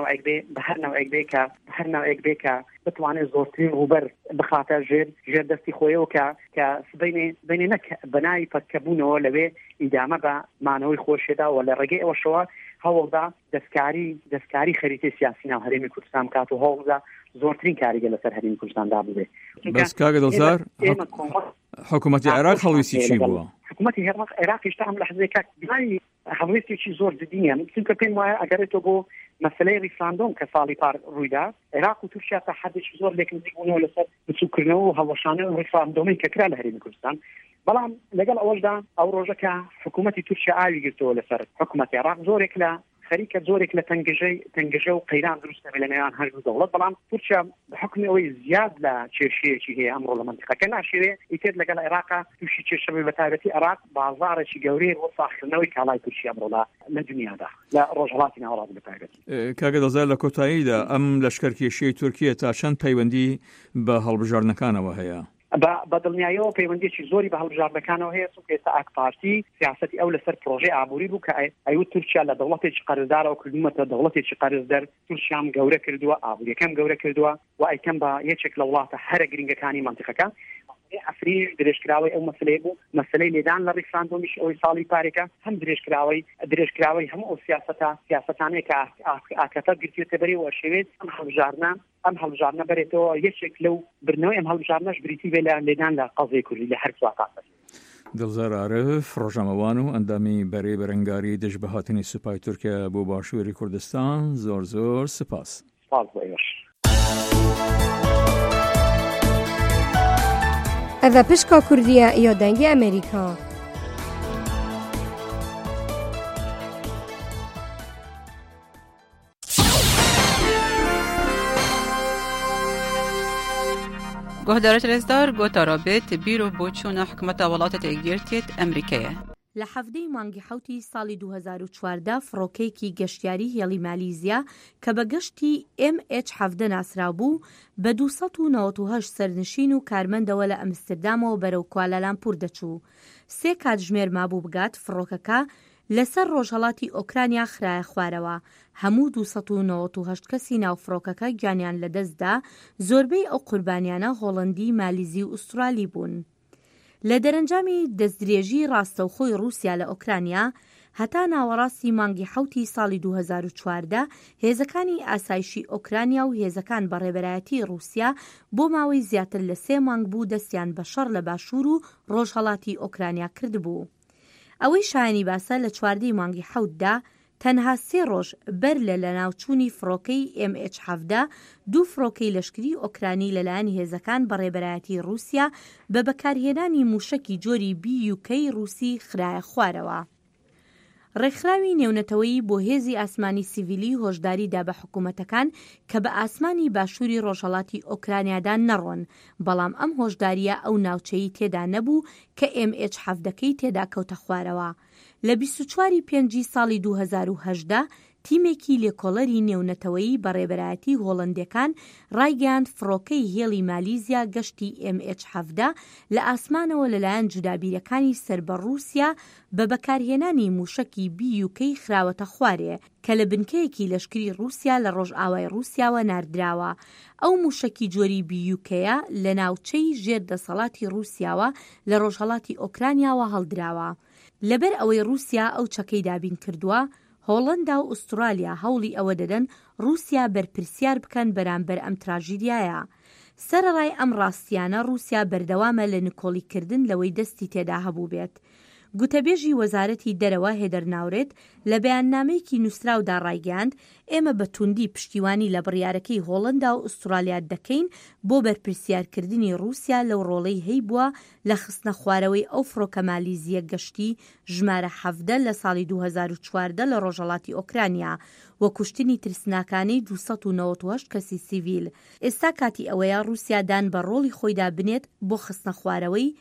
ناوەیەک بێ کە بتوانێت زۆرترین ڕوبەر بخاتە ژێر دەستی خۆیەوە کە بینێ نەک بەناوی پەتکەبوونەوە لەوێ ئیدامە بە مانەوەی خۆشێدا و لە ڕێگەی ئەوەشەوە هەوڵدا دەستکاری خەریتەی سیاسی ناو هەرێمی کوردستان کات و هەوڵدا زۆرترین کاریگە لەسەر هەرێمی کوردستاندا بووێ. بەس کاگە دڵزار حکوومەتی عێراق هەڵویستی چی بووە؟ حکوومەتی عێراقیش تا هەم لە حزبێکە بنای هەڵویستێکی زۆر جدیە، چونکە پێم وایە ئەگەرێتەوە بۆ مەسەلەی ریفراندۆم کە ساڵی پار ڕوویدا عێراق و تورکیا تا حەدێکی زۆر لێکنزیک بوونەوە لەسەر بچووکردنەوە و هەڵوەشانە و ریفراندۆمی کە کرا لە هەرێمی کوردستان. بەڵام لەگەڵ ئەوەشدا ئەو ڕۆژەکە حکوومەتی تورکیا ئاوی گرتەوە لەسەر حکوومەتی عێراق زۆرێک لە تەنگەژە و قەیران دروستە لە نێوان هەردوو دەوڵەت. بەڵام تورکیا بەحکمی ئەوەی زیاد لە کێشەیەکی هەیە ئەمڕۆ لە منطقەکە ناشێوێ ئیتر لەگەڵ عێراقا تووشی کێشەبێ بە تایبەتی عێراق بازارێکی گەورەی بۆ ساختکردنەوەی کاڵای تورکیا ئەمڕۆ لە دنیادا لە ڕۆژهەڵاتی ناوەڕاست بە تایبەتی. کاگە دەزار لە کۆتاییدا ئەم لەشکەرکێشەی تورکیا تا چەند پەیوەندی بە هەڵبژاردنەکانەوە هەیە؟ بە دڵنیاییەوە پەیوەندیێکی زۆری بە هەڵبژاردنەکانەوە هەیە، چونکە ئێستا ئاک پارتی سیاسەتی ئەو لەسەر پرۆژەی ئابووری بوو کە ئەیوت تورکیا لە دەوڵەتێکی قەرزدارەوە کردومەتە دەوڵەتێکی قەرزدەر، تورکیام گەورە کردووە، ئابووریەکەم گەورە کردووە و ئەیکەم بە یەکێک لە وڵاتە هەرە گرنگەکانی منطقەکە. ئەفریش درێژکراوی ئەو مەسلەی بوو، مەسلەی لێدان لە ریفراندۆمیش ئەوەی ساڵی پارێکە هەم درێژکراوی هەموو ئەو سیاسەتانەیە کە ئاکەتە گرتوێتە بەرەوە شێوێت ئەم هەڵبژاردنە بەرێتەوە یەکێک لەو برنەوەی ئەم هەڵبژاردنەش بریتی بێ لە لێدان لە قەزای کوردی لە هەر سواتات. دڵزار عارف ڕۆژنامەوان و ئەندامی بەرەی بەرەنگاری دەستبەهاتنی سوپای تورکیا بۆ باشووری کوردستان زۆر سپاس. Ev pişka Kurdiya ya dengê Amerîka. گهدارت رزدار گوتارا بیت بیرو بوچونا حکمت ولاتت اگیرتیت امریکیه. لە هەفتەی مانگی حوتی ساڵی 2014 فڕۆکەیەکی گەشتیاری هێڵی مالیزیا کە بە گەشتی MH17 ناسرا بوو بە 298 سەرنشین و کارمەندەوە لە ئەمستردامەوە بەرەو کوالالامپور دەچوو. 3 کاتژمێر مابوو بگات فڕۆکەکە لەسەر ڕۆژهەڵاتی ئۆکرانیا خرایە خوارەوە. هەموو 298 کەسی ناو فڕۆکەکە گیانیان لەدەستدا، زۆربەی ئەو قوربانیانە هۆڵەندی، مالیزی و ئوسترالی بوون. لە دەرەنجامی دەستدرێژی ڕاستەوخۆی رووسیا لە ئۆکرانیا هەتا ناوەڕاستی مانگی حوتی ساڵی 2014 هێزەکانی ئاسایشی ئۆکرانیا و هێزەکان بەڕێبەرایەتی رووسیا بۆ ماوەی زیاتر لە 3 مانگ بوو دەستیان بە شەڕ لە باشوور و ڕۆژهەڵاتی ئۆکرانیا کردبوو. ئەوەی شایانی باسە لە 14 مانگی حوتدا تەنها 3 ڕۆژ بەر لە ناوچوونی فڕۆکەی MH17 2 فڕۆکەی لەشکری ئۆکرانی لەلایەن هێزەکان بەڕێبەرایەتی رووسیا بە بەکارهێنانی موشەکی جۆری BUK رووسی خرایە خوارەوە. ڕێکخراوی نێونەتەوەیی بۆ هێزی ئاسمانی سیڤیلی هۆشداریدا بە حکوومەتەکان کە بە ئاسمانی باشووری ڕۆژهەڵاتی ئۆکرانیادا نەڕۆن، بەڵام ئەم هۆشداریە ئەو ناوچەی تێدا نەبوو کە MH17ەکەی تێدا کەوتە خوارەوە. لە 24 پێنجی ساڵی 2018 تیمێکی لێکۆڵەری نێونەتەوەیی بەڕێبەرایەتی هۆڵەندەکان ڕایگەیاند فڕۆکەی هێڵی مالیزیا گەشتی MH17 لە ئاسمانەوە لەلایەن جودابیرەکانی سەر بە رووسیا بە بەکارهێنانی موشەکی BUK خراوەتە خوارێ کە لە بنکەیەکی لەشکری رووسیا لە ڕۆژئاوای رووسیاوە ناردراوە. ئەو موشەکی جۆری BUKە لە ناوچەی ژێر دەسەڵاتی رووسیاوە لە ڕۆژهەڵاتی ئۆکرانیاوە هەڵدراوە. لەبەر ئەوەی رووسیا ئەو چەکەی دابین کردووە، هۆڵەندا و ئوسترالیا هەوڵی ئەوە دەدەن رووسیا بەرپرسیار بکەن بەرامبەر ئەم تراژیدیایە. سەرەڕای ئەم ڕاستیانە رووسیا بەردەوامە لە نکۆڵیکردن لەوەی دەستی تێدا هەبوو بێت. گوتەبێژی وەزارەتی دەرەوە هێدەر ناورێت لە بەیاننامەیەکی نووسراودا ڕایگەاند ئێمە بە توندی پشتیوانی لە بڕیارەکەی هۆڵەندا و ئوسترالیا دەکەین بۆ بەرپرسیارکردنی رووسیا لەو ڕۆڵەی هەی بووە لە خستنە خوارەوەی ئەو فڕۆکە مالیزیە گەشتی ژمارە 17 لە ساڵی 2014 لە ڕۆژهەڵاتی ئۆکرانیا وە کوشتنی ترسناکانەی 298 کەسی سیڤیل. ئێستا کاتی ئەوەیە رووسیا دان بە ڕۆڵی خۆیدا بنێت بۆ خستنە خوارەوەی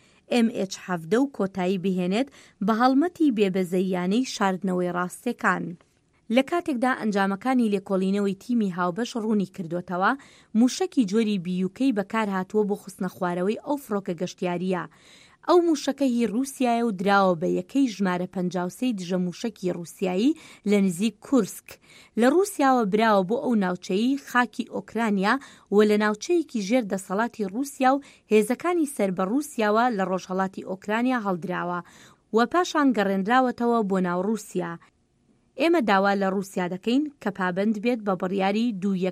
MH17 و کۆتایی بهێنێت بە هەڵمەتی بێبەزەییانەی شاردنەوەی ڕاستیەکان. لە کاتێکدا ئەنجامەکانی لێکۆڵینەوەی تیمی هاوبەش ڕوونی کردوتەوە، موشەکی جۆری BUK بەکار هاتووە بۆ خستنە خوارەوەی ئەو فڕۆکە گەشتیاریە. ئەو موشەکە هی رووسیایە و دراوە بە یەکەی ژمارە 53 دژە موشەکی رووسایی لە نزیک کورسک. لە رووسیاوە براوە بۆ ئەو ناوچەی خاکی ئۆکرانیا و لە ناوچەیەکی ژێر دەسەڵاتی رووسیا و هێزەکانی سەر بە رووسیاوە لە ڕۆژهەڵاتی ئۆکرانیا هەڵدراوە و پاشان گەڕێنراوەتەوە بۆ ناو رووسیا. ئێمە داوا لە رووسیا دەکەین کە پابند بێت بە بڕیاری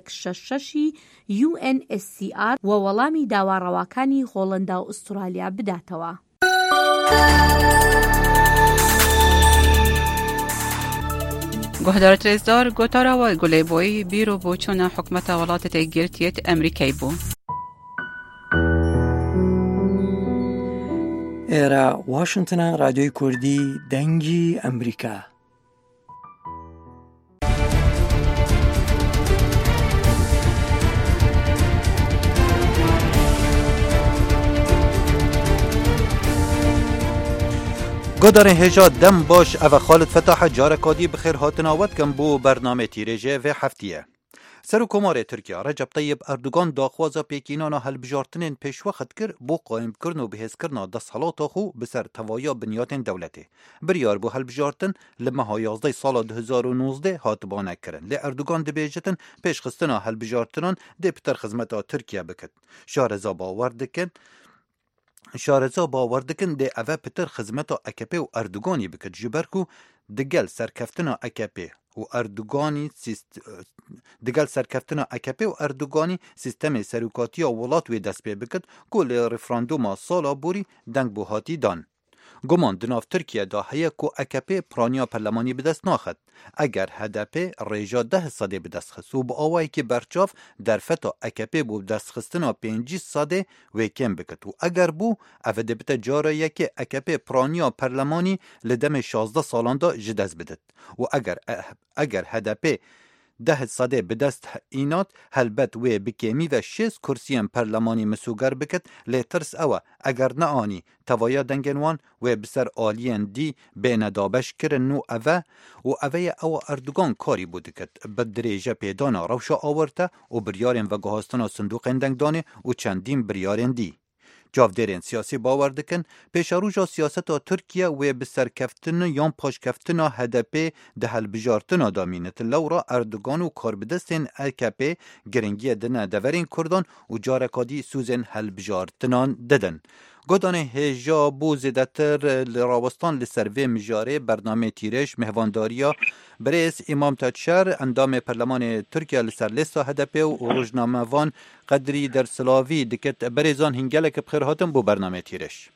2166 UNSCR و وەڵامی داواڕەواکانی هۆڵەندا و ئوسترالیا بداتەوە. گهدارت رزدار گوتارا و گلیبوی بیرو بوچونا حکمت ولاتت اگیرتیت امریکای بو. ئێرە واشنگتنە رادیۆی کوردی دەنگی ئەمریکا. گودارن هجا دم باش او خالد فتاح جارکادی بخیر هاتناوت کم بو برنامه تیرێژە و هەفتیە. سەرۆکۆمارê Tirkiye Recep Tayyip Erdogan daxwaza pêkînana helbijartinên pêşwexit kir bo qayîmkirin û bihêzkirina desthelata xwe bi ser tevaya binyatên dewletê. Biryar bû helbijartin li meha 11 sala 2019 hatibane kirin. Lê Erdogan dibêjitin pêşxistina helbijartinan dê piter xizmeta Tirkiye bikit. Şareza bawer dikin dê ev piter xizmeta AKP û Erdoganî bikit ji ber ku digel serkeftina AKP û Erdoganî sistemê serokatiya welat wê dest pê bikit ku li referanduma sala borî deng bû hatî dan. گمان دناف ترکیه دا هیا کو اکپی پرانیا پرلمانی بدست ناخد اگر هدپی ریجا 10 ساده بدست خست و با آوائی که برچاف در فتا اکپی بو بدست خستنا 5 ساده و کم بکت و اگر بو افده بتا جاره یکی اکپی پرانیا پرلمانی لدم 16 سالان دا جدز بدد و اگر هدپی 10 ساده بدست اینات هلبت و بکیمی و 6 کرسیان پرلمانی مسوگر بکت لیترس اوه اگر نه آنی توایا دنگنوان و بسر آلین دی بین دابش کرن نو اوه و اوه او اردوگان کاری بودکت بدریجه پیدانا روشا آورته و بریارن و گهاستانا صندوق دنگدانه و چندین بریارن دی جاودرین سیاسی باور دکن پیشاروجا سیاست ترکیه و بسر کفتن یان پاش کفتن هدپی ده هلبجارتنا دامینت لورا اردوگان و کاربدستین اکپی گرنگی دنه دورین کردان و جارکادی سوزن هلبجارتنان ددن گودان هجا بو زیدتر لراوستان لسروی مجاره برنامه تیرش مهوانداریا بریس امام تاچر اندام پرلمان ترکیه لسر لسا هدپی و روزنامه وان قدری در سلاوی دکت بریزان هنگلک بخیر هاتم بو برنامه تیرش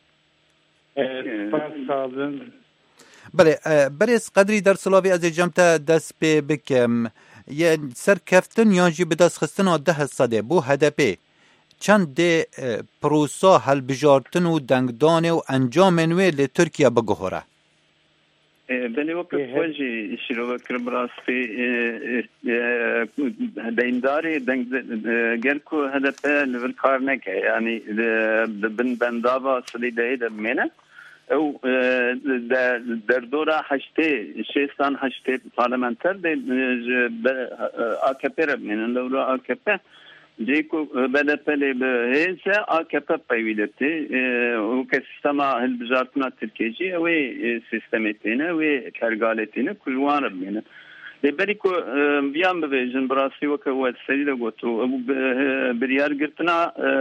بله بریس قدری در سلاوی از جمتا دست پی بکم یه سر کفتن یانجی بدست خستن 10 ساده بو هدپی چند پروسا هلبجارتن و دنگدان و انجام نوی لترکیه بگهوره بله وقت خواهی شروع کرد براستی دینداری گرکو هدف لول کار نکه یعنی بندابا سلیده ده منه او در دوره شیستان هشته پارلمانتر AKP را منن لورا AKP دیکو بدپلی به هیچ AKP پیویدتی و که سیستم هلبجارتنا ترکیه و سیستمتینه و کرگالتینه کلوان ربینه. لبری کو بیام ببیجن براسی و که وقت سریده گوتو بریار گرتنا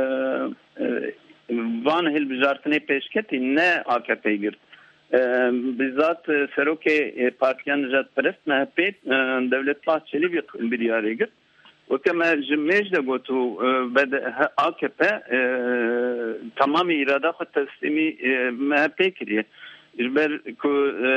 وان هلبجارتنی پیشکتی نه AKP گرت. بالذات سروک پارتیان نجات پرست مهپید دولت پاسچلی بریاری گرت. وكما جميج دقوتو بدا AKP تمام إرادة خد تسليمي ما بيكريه إجبر كو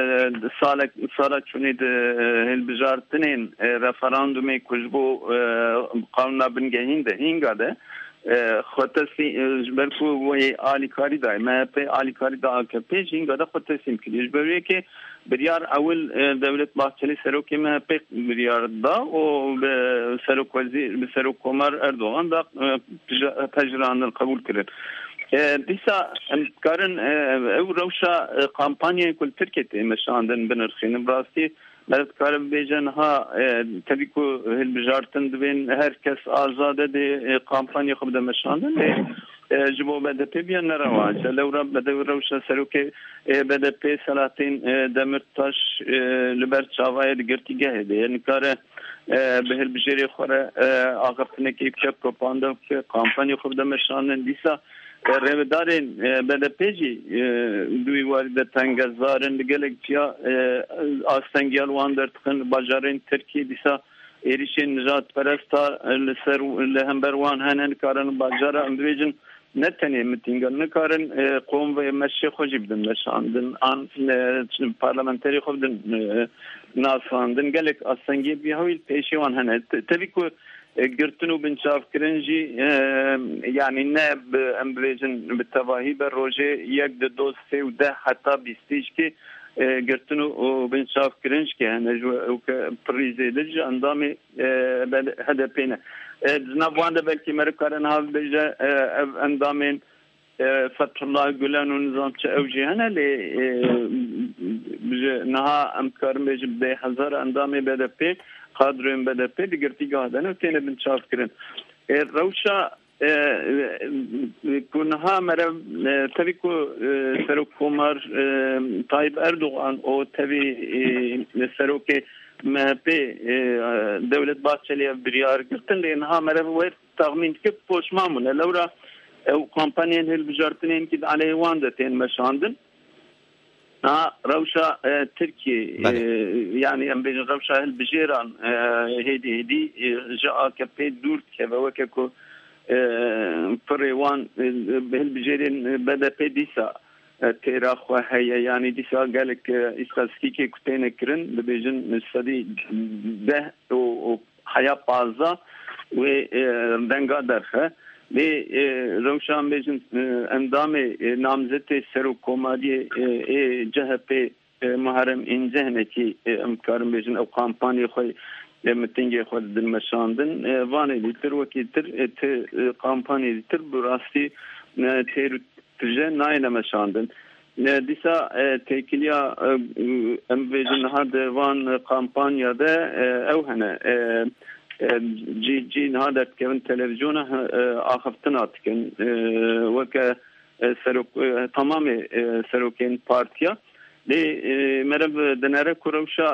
صالك شونيد هالبجارتنين رفراندومي كجبو قانونا بنجهين ده هينغا ده خد تسليم إجبر كو وي آلي كاري ده ما بي آلي كاري ده AKP هينغا ده خد تسليم كريه إجبر يكي بريار أول دولة باحتلي سروكي ما بيك بريار دا وسروك وزير بسروك عمر أردوغان دا تجران القبول كرد. ديسا كارن أو روشة قامبانيا كل تركية مشاندن بنرخين براستي مرد كارن بيجنها تبيكو هالبجارتن دبين هركس آزادة دي قامبانيا خبدا مشاندن جبو بدپی بیان نرواج لورا بدوروش سروکه بدپی سلاطین دمرتاش لبر چاوای دگرتی گه ده یعنی کار به هر بجری خوره آقابتنه که کپ کپانده که کامپانی خوب دمشانن دیسا رویدارین بدپی جی دوی وارد تنگزارن دگلک چیا آستنگیال وان در تخن باجارین ترکی دیسا ایریشین نجات پرستا لسر لهمبروان هنن کارن باجارا اندویجن نتنی متینگل نکارن قوم و مشی خوشی بدن مشاندن آن پارلمانتری خوب دن ناساندن گلک آستنگی بیهویل پیشیوان هنه تبی که گرتنو بنشاف کرنجی یعنی نه امبلیجن بتواهی بر روژه یک دو سه و ده حتی بیستیش که گرتنو بنشاف کرنج که هنه و که پریزه دلج اندامی هدپینه جنابوان ده بلکی مرکارن ها بجه اندامین فتح الله گلن و نظام چه اوجی هنه لی نها امکارم بجه ده هزار اندامی بدپی قادرون بدپی دیگرتی گاهدن و تینه بنشاف کرن روشا کنها مرا تبی کو سروک عمر طایب اردوغان او تبی سروک مهپی دولت باچلی بریار گرتن لینها مرا وقت تغمین که پوشمامونه لورا او کمپانیان هل بجارتنین که علیه وانده تین مشاندن روشا تركي يعني ام بين روشا البجيران هدي جاء كبي دور كبا وككو فريوان بالبجيرين بدا بيديسا تیرا خو هيا يعني ديسا قالك استاتستيكي كتين كرن بيجن مستدي ده و حياة بازا و دنگا درخه ve Rewşan bejin endamê namzetê serokkomariyê CHP Muharrem İncehnekî em karin bêjin ew kampanyayê xwe mitingê xwe dilmeşandin vanê dîtir wekî tir kampanyayê dîtir bi rastî têr tije nayê meşandin. Dîsa têkiliya em bêjin niha di van kampanyada ew hene جی نهادت کن تلویزیون آخفتن آتکن و که تمام سروکین پارتیا لی مرب دنره کروشا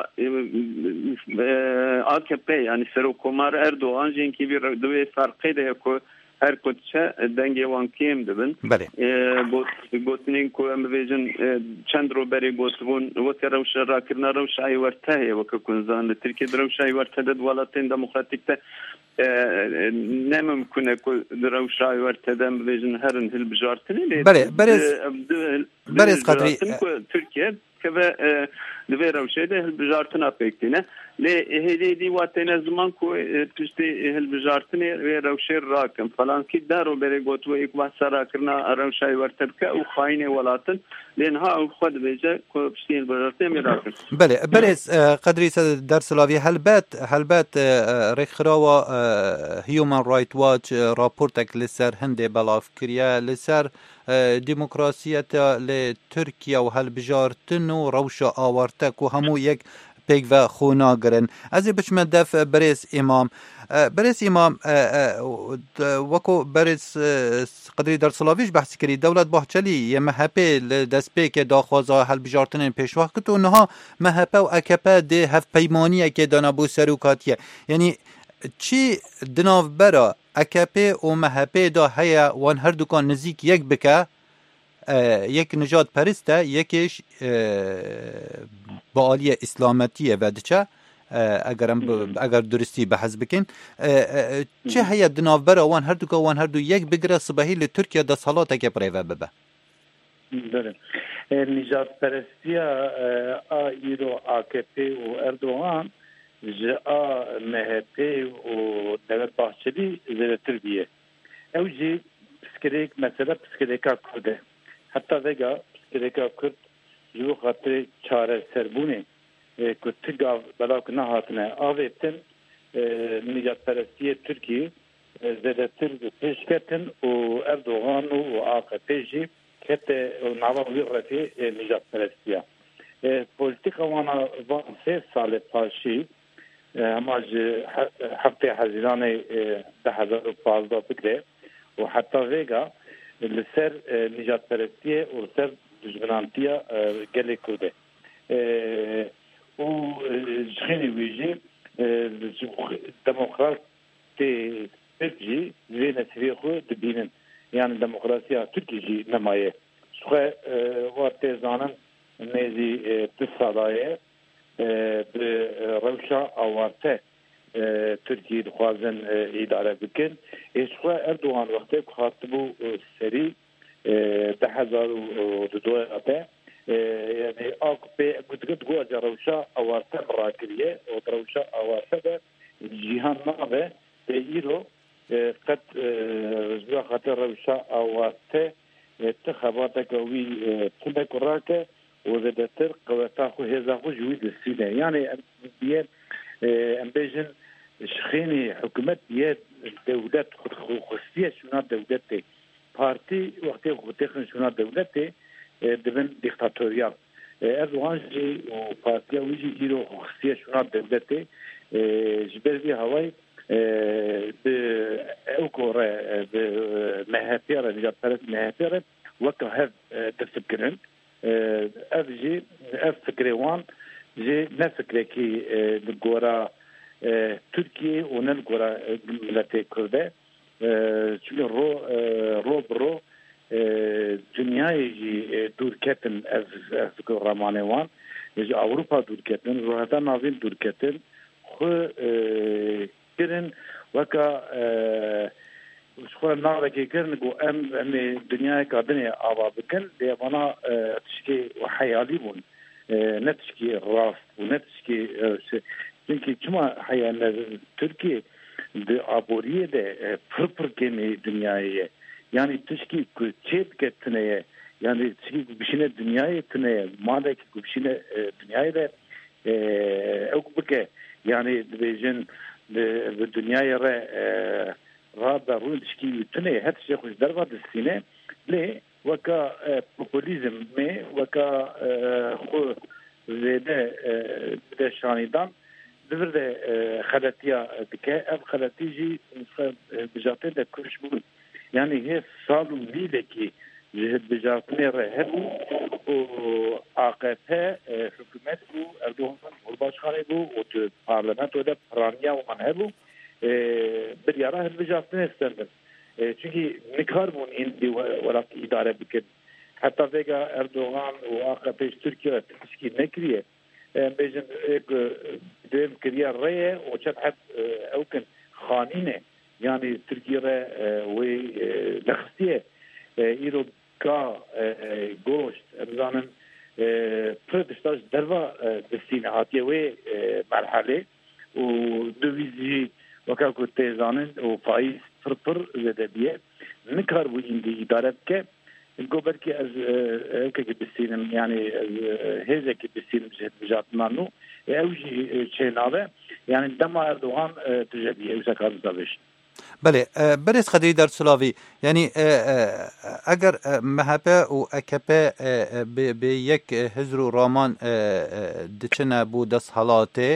AKP yani Serokomar Erdoğan jenki bir döve farkı da ko her koçça denge vankiyem dibin. Gotinin ko em bejin çendro beri gotbun ve terawşa rakirna rawşa yvertaye ve kunzan Türkiye rawşa yvertade dwalatin demokratikte ne mümkün ko rawşa yvertade bejin herin hil bijartini berez kadri Türkiye ve dve rawşa de hil bijartina pektine le hediydi vatene zaman ko pişti hil bijartini ve rawşa rakim falan ki daro beri gotu ilk bahsa rakirna rawşa yvertebke u khayne walatin لأنها خد بيجا كوبشتين برتين مراكز. برز قدري درسلاوي هلبات رخراوا هيومن رايت واتش رابورتك لسر هندي بلافكريا لسر ديمقراطية لتركيا وهالبجارتن وروشة آورتك وهمو يك پیک و خوناگرن از بچم دف برز امام وکو برز قدری در سلاویش بحث کردی دولت باحچلی یه مهپه دست پیک داخوازا هل بجارتن پیش وقت و نها مهپه و اکپه ده هف پیمانیه که دانا بو سروکاتیه یعنی چی دناف برا اکپه و مهپه دا هیا وان هر دوکان نزیک یک بکه یک نجات پرسته یکیش با آلی اسلامتیه و دچه اگر درستی بحث بکن چه هیا دناوبر وان هر دو که وان هر دو یک بگره صبحی لترکیه دا صلاته که پریوه ببه داره نجات پرستیه ایرو AKP و اردوغان جا MHP و دولت باحچلی زیرتر بیه او جی پسکریک مثلا پسکریکا کرده حتی وگا پسکریکا کرد جو خاطر چاره سربونه که تگاو بلاک نهاتنه آویتن نجات پرستی ترکیه زیرتر پیشکتن و اردوغان و AKP جی کت نواب ویغرفی نجات پرستیه پولیتیک وانا وان 3 سال پاشی هماج هفته حزیرانه 2015 بگره و حتی ویگا لسر نجات پرستیه و سر دجمنانتیه گلی کرده و جخینی ویجی دموکراتی ترکی زی نسوی خود دبینن yani demokrasiya Türkiye nemaye. Şu vakti zanen nezi tıssadaye bir revşa avarte Türkiye dixwazin idare bikin. Şu Erdoğan vakti khatibu seri 2002 ate yani AKP gudgud goja revşa avarte merakiriye o revşa avarte de cihan nave İro قد رجوع خاطر روشا أواسته تخباتك وي تبك راكه وذاتر قواتاخو هزاخو جويد السينة يعني بيان أمبيجن شخيني حكومت يد دولت خصية شونا دولتي بارتي وقتي خطيخن شونا دولتي دبن ديكتاتوريال أردوغان جي وبارتيا ويجي هيرو خصية شونا دولتي جبرزي هواي بأوكورة بمهاتيرة نجات ثلاث مهاتيرة وكهف تفكرن أفجي أفكريوان جي نفكري كي نقورا تركيا ونقورا ملتي كردة شو رو برو دنيا يجي دور كتن أفكر رمانيوان يجي أوروبا دور كتن روحتا نازين دور كتن خو كرن وكا شخور نارك كرن جو ام دنيا كادني آوا بكن ليوانا تشكي وحياليبون نتشكي راس ونتشكي çünkü çuma hayaller Türkiye de aboriye de pırpır gemi dünyaya yani tışki çet getneye yani tışki bişine dünyaya tneye madaki bişine dünyaya da okbuke yani diyeceğin de dünyaya rada run tışki tneye her şey hoş derva destine le vaka popülizm me vaka xu zede de şanidan devir de xalatiya dike ev xalatiji bijate de kuş bu yani he salum lideki bijatne rehebu o AKP hükümet bu Erdoğan Cumhurbaşkanı bu o parlamentoda pranya olan hebu bir yara bijatne istendir çünkü nikar bunun indi olarak idare bikin hatta vega Erdoğan o AKP Türkiye tepki nekriye بيجن ديم كريا رأي وشرحت أوكن خانينة يعني تركيا وي لخستيه إيرو كا جوشت رزانن تردشتاش دروا دستينة هاتيه وي مرحلة ودويزي وكاكو تيزانن وفايز فرفر زدبيه نكار ويندي إدارة كه الجوبر كي از كي بسينم يعني هذا كي بسينم جات مانو اوجي شيناوه يعني دم اردوغان تجدي اوسكار زاوش بله برس خدي در سلاوي يعني اگر مهبه و اكبه به یک حزر رامان دچنا بو دس حالاته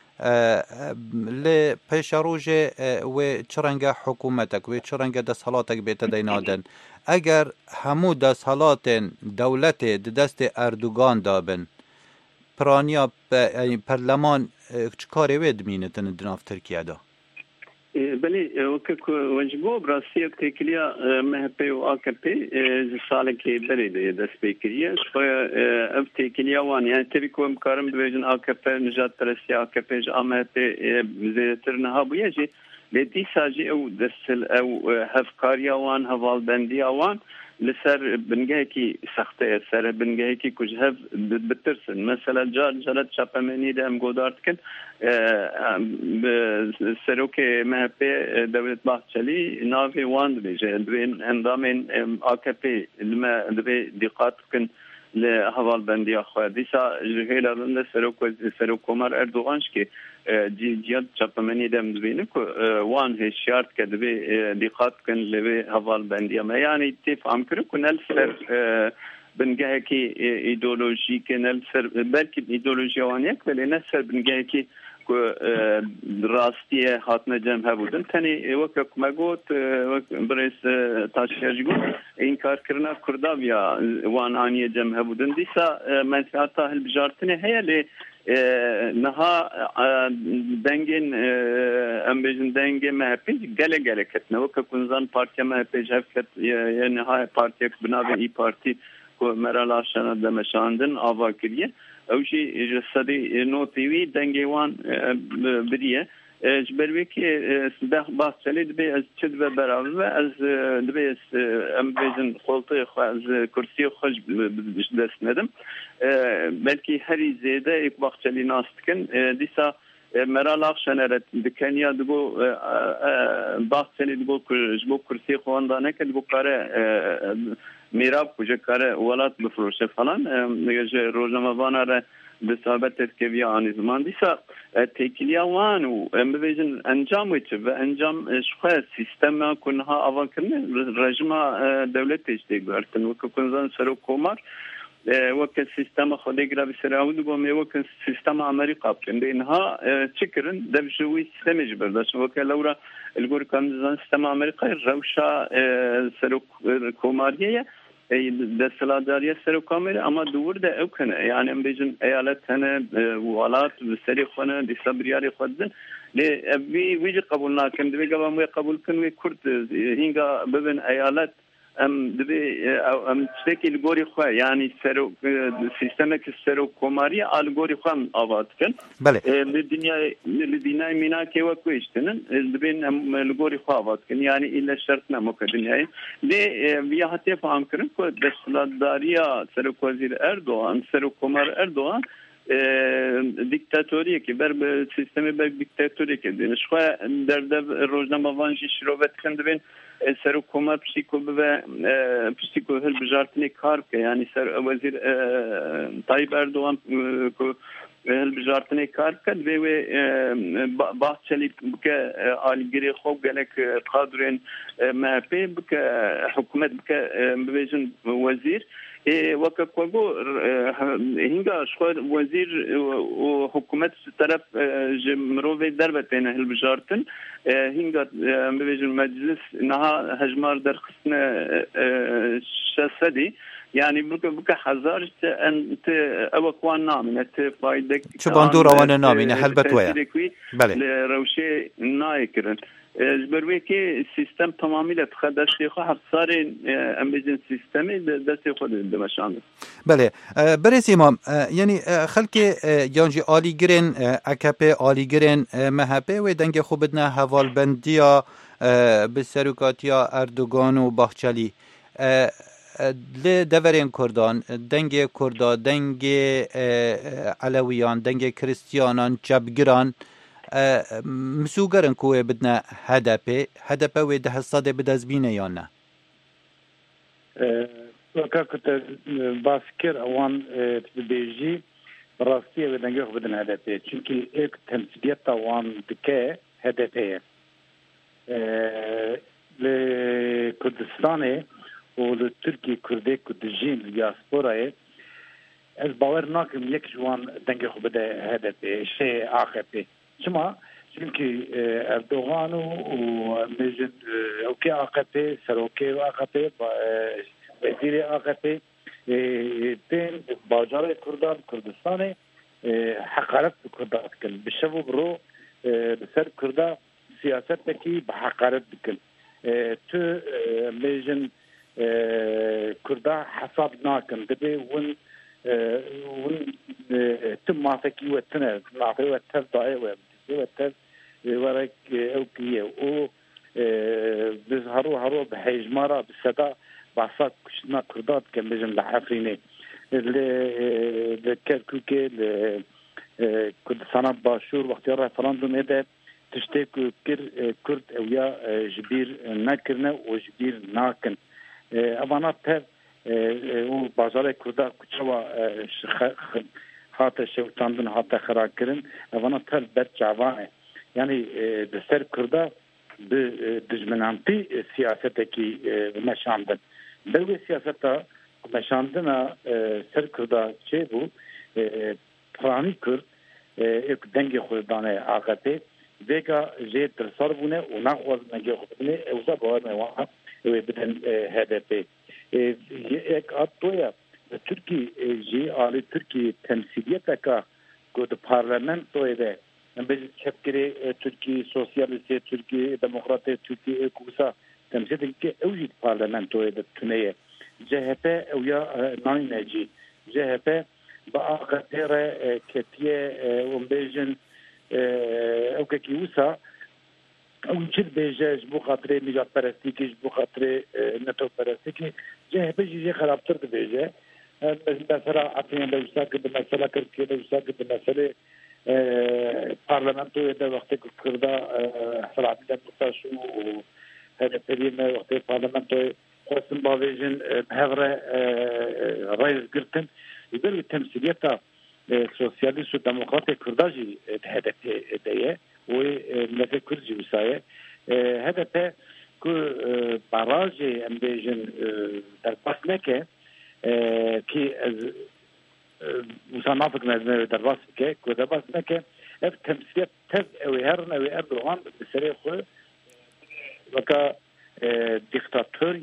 ل پیشروج و چرنگه حکومتک و چرنگه دس حالاتک بیت دینادن اگر همو دست حالات دولت دست اردوغان دابن پرانیا پرلمان چکاری وید مینتن دناف ترکیه دا بله وکک وجبو براسیک تکلیا مهپی و AKP سالکی برید دست بکریه شوی اف تکلیا وان yani tabii ki امکارم دویجن AKP نجات پرستی AKP مهپی زیتر نها بیجی لدي ساجي او دسل او هفكاريا وان هفال بنديا وان لسر بنجاكي سختة سر بنجاكي كجهف بترسن مثلا جالت شابمني ده ام قدرتكن سروكي مهبي دولة باحتشالي نافي وان بيجي دوين اندامين AKP لما دوي دقاتكن لهفال بنديا خواه ديسا جهيلارن سروك عمر اردوغان شكي جياد شابمني دم دوينك وان هشيارت كدبي دقات كن لبي هفال بنديا ما يعني تفهم كرك ونلسر بنجاكي ايديولوجي كنلسر بلكي ايديولوجي وانيك بل نلسر بنجاكي راستيه هاتنا جمع بودن تاني وقت ما قلت بريس تاشيرجو انكار كرنا كردابيا وان اني جمع بودن ديسا منفعتها البجارتني هي اللي نها دنگin ambejin denge MHP gele ketne o kunzan partiya MHP jefket yani ha partiya binabe İYİ Parti ko Meral Akşener demeşandın avakiriye o şey jasadi no TV denge wan biriye جبرويكي سباح باصلي دبي از تشد ببراوي از دبي ام بيزن قلطي از كرسي خج دست ندم بلكي هري زيده اك باخچلي ناستكن ديسا Meral Akşener'e Kenya de bu bahçeli de bu jbo kursi xwanda neke bu kare mirab kuje kare velat bifroşe falan je rojnamavana re بثابت تركيبية عن زمان ديسا تكليا وانو مبيجن انجام ويتشف انجام شخص سيستما كنها اول كرنا رجما دولة تجديد برتن وكونزان سرو كومار وك سيستما خديجرا بسراود ومي وك سيستما امريكا بينها تشكرن دبجوي سمج برداش وك لورا الجور كانزان سيستما امريكا روشا سرو كوماريه دستلادariye serokamere ama doğruda evkene yani embejin eyalet hene valat seri khana disabriyari khadın le vi kabul nakem de gaba mu kabul kun ve kurt hinga beben eyalet ام تشتكي الجوري خو يعني سرو سيستمك السرو كوماري على الجوري خو آباد كن بله الدنيا منا كي وكويشتن دبين الجوري خو آباد كن يعني إلا شرطنا مكدنيا ده بيا حتى فهم كرن كو دستلداريا سرو وزير أردوغان سرو كومار أردوغان دیکتاتوریه که بر سیستم بر دیکتاتوریه که دینش خو در روزنامه وانجی شروعات کنده بین سر حکومت پسیکو هل بجارتنی کار که یعنی سر وزیر طایب اردوغان کو هل بجارتنی کار کرد و باحثلی که آلگیری خوب گلک قادرین مافی که حکومت که بویژن وزیر وكاكوغو هنگا شخور وزير وحكومت طرف جمروفي دربتين هالبجارتن هنگا بيجن مجلس نها هجمار درخصنا شاسدي يعني بك حذار انت اوكوان نامنه فايدك شو باندور وانا نامنه هلبتويا بله روشي نايكرن جبروی که سیستم تمامیل تخدشتی خو حفصار امبیجن سیستمی دستی خود دمشانده. بله برس امام یعنی خلک یانجی آلی گرین اکپی آلی گرین مهپی و دنگ خوبدنا حوال بندیا به سروکاتیا اردوگان و باخچلی ل دورین کردان دنگ کردا دنگ علویان دنگ کریستیانان جبگران مسوگرن کوه بدنا هدفه و ده صده بدازبینه یا نه وكاكت باسكر اوان تبيجي براستيه بدنا ناخذ بدنا هدفه çünkü ilk temsiliyet اوان دكه هدفه لكردستان ولتركي كردي كردجين دياسبورا از باور ناكم يك جوان دنگه خو بده هدفه شيء AKP شما çünkü Erdoğan و مجد اوكي AKP سروكي AKP وزير AKP تين باجار كردستان حقارت كردات كل بشوف برو بسر كردا سياستكي بحقارت بكل تو مجن كردا حساب ناكن دبي ون تم مافكي وتنا مافي وتر وتر ورك اوكي او بيظهروا هرو بحجمارة بالصدا بعصات كشنا كردات كان بيجن لحفريني الكركوكي كردستان باشور وقت الرفراندوم هذا تشتكو كرد اويا جبير ناكرنا وجبير ناكن ابانات تر و بازار کردا کچوا خاطر شوتاندن حتی خراکرن اوانا تر بد جوانه یعنی دستر کردا به دجمنانتی سیاستکی مشاندن بلوی سیاستا مشاندن سر کردا چه بو پرانی کرد یک دنگ خوددانه آقاته ویگا جه درسار بونه و نخواز نگه خودنه اوزا باور میوان و بدن هدفه یک آتویا ترکی جی آلی ترکی تمثیلیت کا گود پارلمان تویده به چپکری ترکی سوسیالیستی ترکی دموکراتی ترکی کوسا تمثیلیت که اوجید پارلمان تویده تنیه CHP اویا نانی نجی CHP با آخر کتیه ومبیجن او که کیوسا او چیز بیجه جبو خاطره نجات پرستی که جبو خاطره نتو پرستی که CHP جیجه خرابتر ده بیجه مثلا عطیان دوستا که به مسئله کرد دوستا که به مسئله پارلمانتو ده وقتی که کرده حسن عبیدن مستاشو و هده پریم وقتی پارلمانتو خواستن باویجن بهوره رایز گرتن يقول التمثيلية سوسياليست وديمقراطية كرداجي هدف ديه ونفي كردجي وساية هدف كو باراجي امبيجن درباسنكه كي مصنفك نازل درباسنكه كو درباسنكه اف تمثيلية تز او هرن او اردوغان بسريع خو وكا ديكتاتور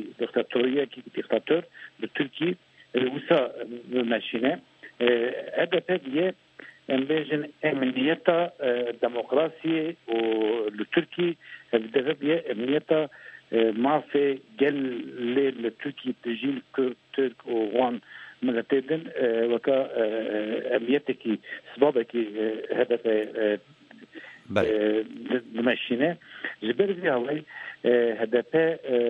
بتركي وسا ماشينه هدف هي امبيجن امنيتا ديمقراطيه والتركي هدف هي امنيتا مافي قال لتركيا تجيل ترك ووان مغتدن وكا أميتك سبابك هدف دمشينه جبر في هواي هدفه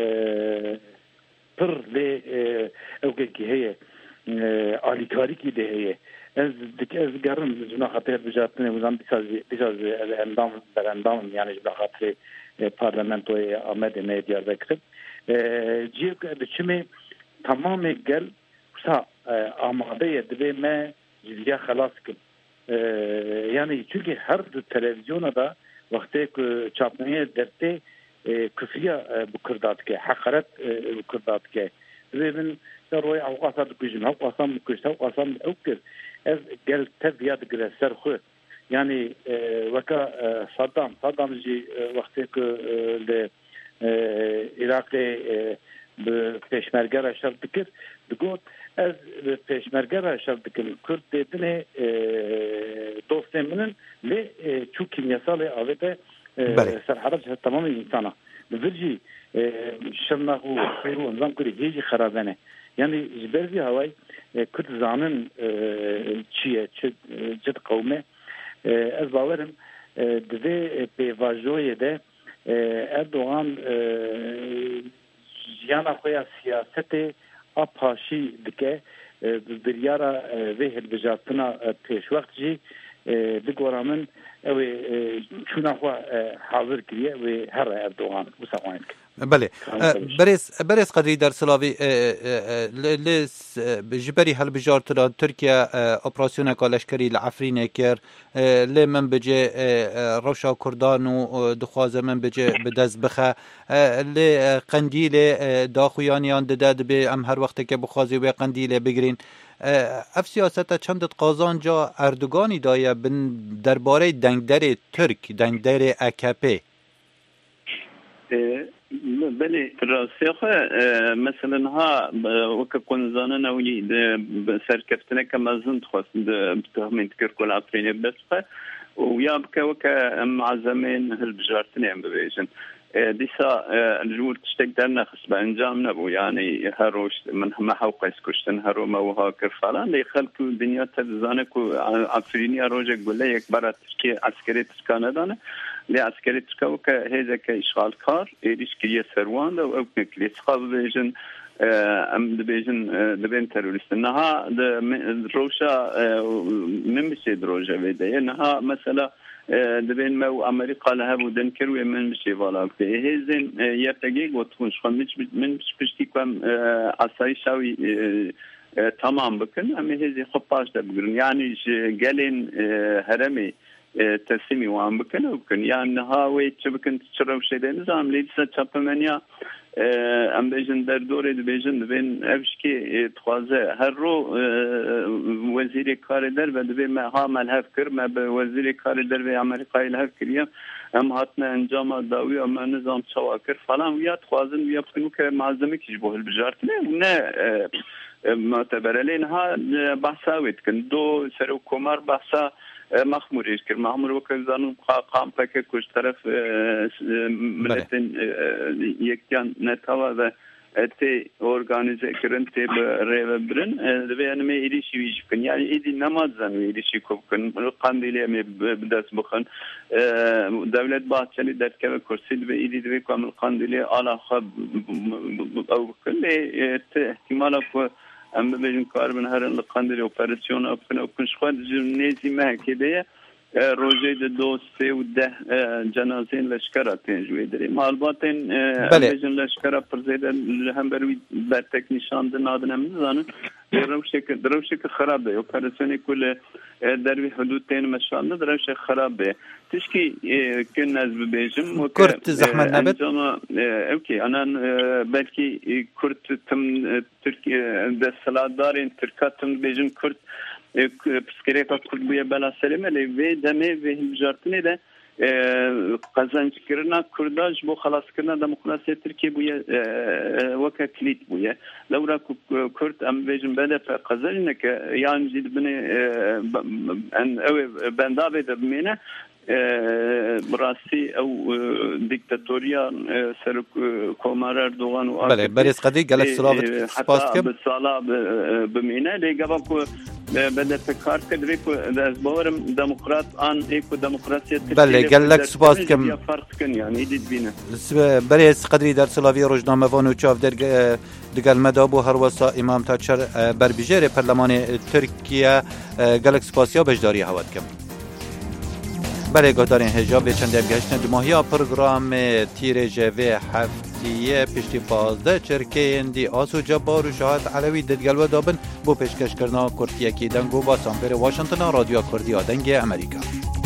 پر ل اوكي هي آلیکاری کی ده هي از گرم جنا خاطر بجاتنه وزن بیشاز اندام yani جنا خاطر parlamentoya آمده نه دیاربکر جیب بچمی تمام گل سا آماده دبی ما جزیه خلاص کن yani çünkü her televizyona da vakti çapmaya dertte küfriye bu kırdat ki hakaret bu kırdat ki ve ben روی اوقات کجیم اوقاتم کجتا اوقاتم اوکر از گل تبیات گرسر خو یعنی وکا صدام جی وقتی که ل عراق به پیشمرگه را شرط کرد دگوت از پیشمرگه را شرط کرد کرد دیدنه دوست منن ل چو کیمیاسال آویده سرحرج تمام انسانا بفرجی شرنا و خیرو نظام کری هیچ خرابنه yani جبرزی هوای کرد زانن چیه جد قومه از باورم دوی پیواژوی ده اردوغان جیانا خویا سیاست اپاشی دکه بریارا وی هلبجاتنا پیش وقت جی دگورامن او چونا خوا حاضر کریه و هر اردوغان وسوانک بله برس قدری در سلاوی لس جبری هل بجارت را ترکیا اپراسیون کالشکری لعفرین کر لی من بجه روشا کردان و دخوازه من بجه بدز بخه لی قندیل داخویانیان داد به ام هر وقت که بخوازی و قندیل بگرین اف سیاست چندت قازان جا اردوگانی دایه درباره دنگدر ترک دنگدر AKP بله راستی خو مثلا ها وک کنزانه نوی د سرکفتنه کمازن خواست بتهمین تکر کل افرین بس و یا بک معزمین هل بجارتنه ببیجن دیسا الجور تشتك درنا خصب انجام نبو يعني هروش من ما حوق اسكشتن هرو ما وها كرفالان لي خلق الدنيا تزانك عفريني روجك بلا يك برا تركي عسكري تسكاندان لي عسكري تسكاو كهذا كاشغال كار ايليشكيه سروان او اوكلي تخاب بيجن ام دبيجن دبين تيرورست انها روشا من بشي دروجه بيده انها مثلا دبین ما امریکا له بو دنکر و من بشی والا که هزین یپتگی گوتونش خم من پشتی کم آسایشاوی تمام بکن اما هزی خب پاش ده بگیرن یعنی گلین هرمی تسمی وام بکن و بکن یعنی هاوی چه بکن چرا شده نظام لیدسا چپمنیا ام بیجن در دوره بیجن دبین افشکی تخوازه هر رو وزیر کار در و دبین ما ها ملحف کر ما به وزیر کار در و امریکایی لحف کریم ام هاتنا انجام داوی و ما نظام چوا کر فلان ویا تخوازن ویا بکنو که معظمه کش بو هلبجارت نه معتبره لین ها بحثا وید کن دو سرو کمار بحثا مخموریش کرد مخمور وکل زانون قام پکه کش طرف ملتن یکیان نتاوا و تی ارگانیزه کرن تی ریو برن دوی انمی ایلیشی ویش کن یعنی ایدی نماز زنو ایلیشی کب کن قندیلی امی بدست بخن دولت باچلی در که کرسی دوی ایدی دوی کامل قندیلی آلا خواب او بکن لی احتمالا که ام ببینیم کار بن هر لقندری اپراسیون اپن خود نیزی مهکیده روزی دو سه و ده جنازین لشکر تنجوی داری معلوماتین ببین لشکر پرزیده هم بروی برتک نشانده نادنم نزانن دروش که خرابه اپراسیونی کل دروی حدود تین مشانده دروش خرابه تشکی که نزد بیجم کرد زحمت نبود اوکی آنان بلکی کرد تم ترکی دستلادارین ترکاتم بیجم کرد پسکری که کرد بیا بلا سلمه لی دمی و هنجارتنی ده قزنج کردن کرداش بو خلاص کردن دموکراسی ترکیه بویه وکه کلیت بویه لورا کرد ام بیجم بده قزنج نک یان جد بنی ان او بندابه دبمینه براسي او ديكتاتوريا سر كومار اردوغان و بله بريس قدي قالك سلاوت سباسكم بالصلاة بمينا لي قبل بدأ فكر كده ده زبورم ديمقراط ان ايكو ديمقراطية بله قالك سباسكم فرق كن يعني يديد بينا بريس قدري در سلاوي روجنامه وانو چاف در دقال مدابو هر وسا امام تاچر بربیجر پرلمان ترکیه قالك سپاسیا بجداری هواد کم بله گهدارین هجاب چند گشتن دو ماهی پروگرام تیرجه و هفتیه پشتی 15 چرکه اندی آسو جبار و شاهد علوی ددگل و دابن بو پیشکش کرنا کرتیه کی دنگو با سامپر واشنطن رادیو کردی آدنگ امریکا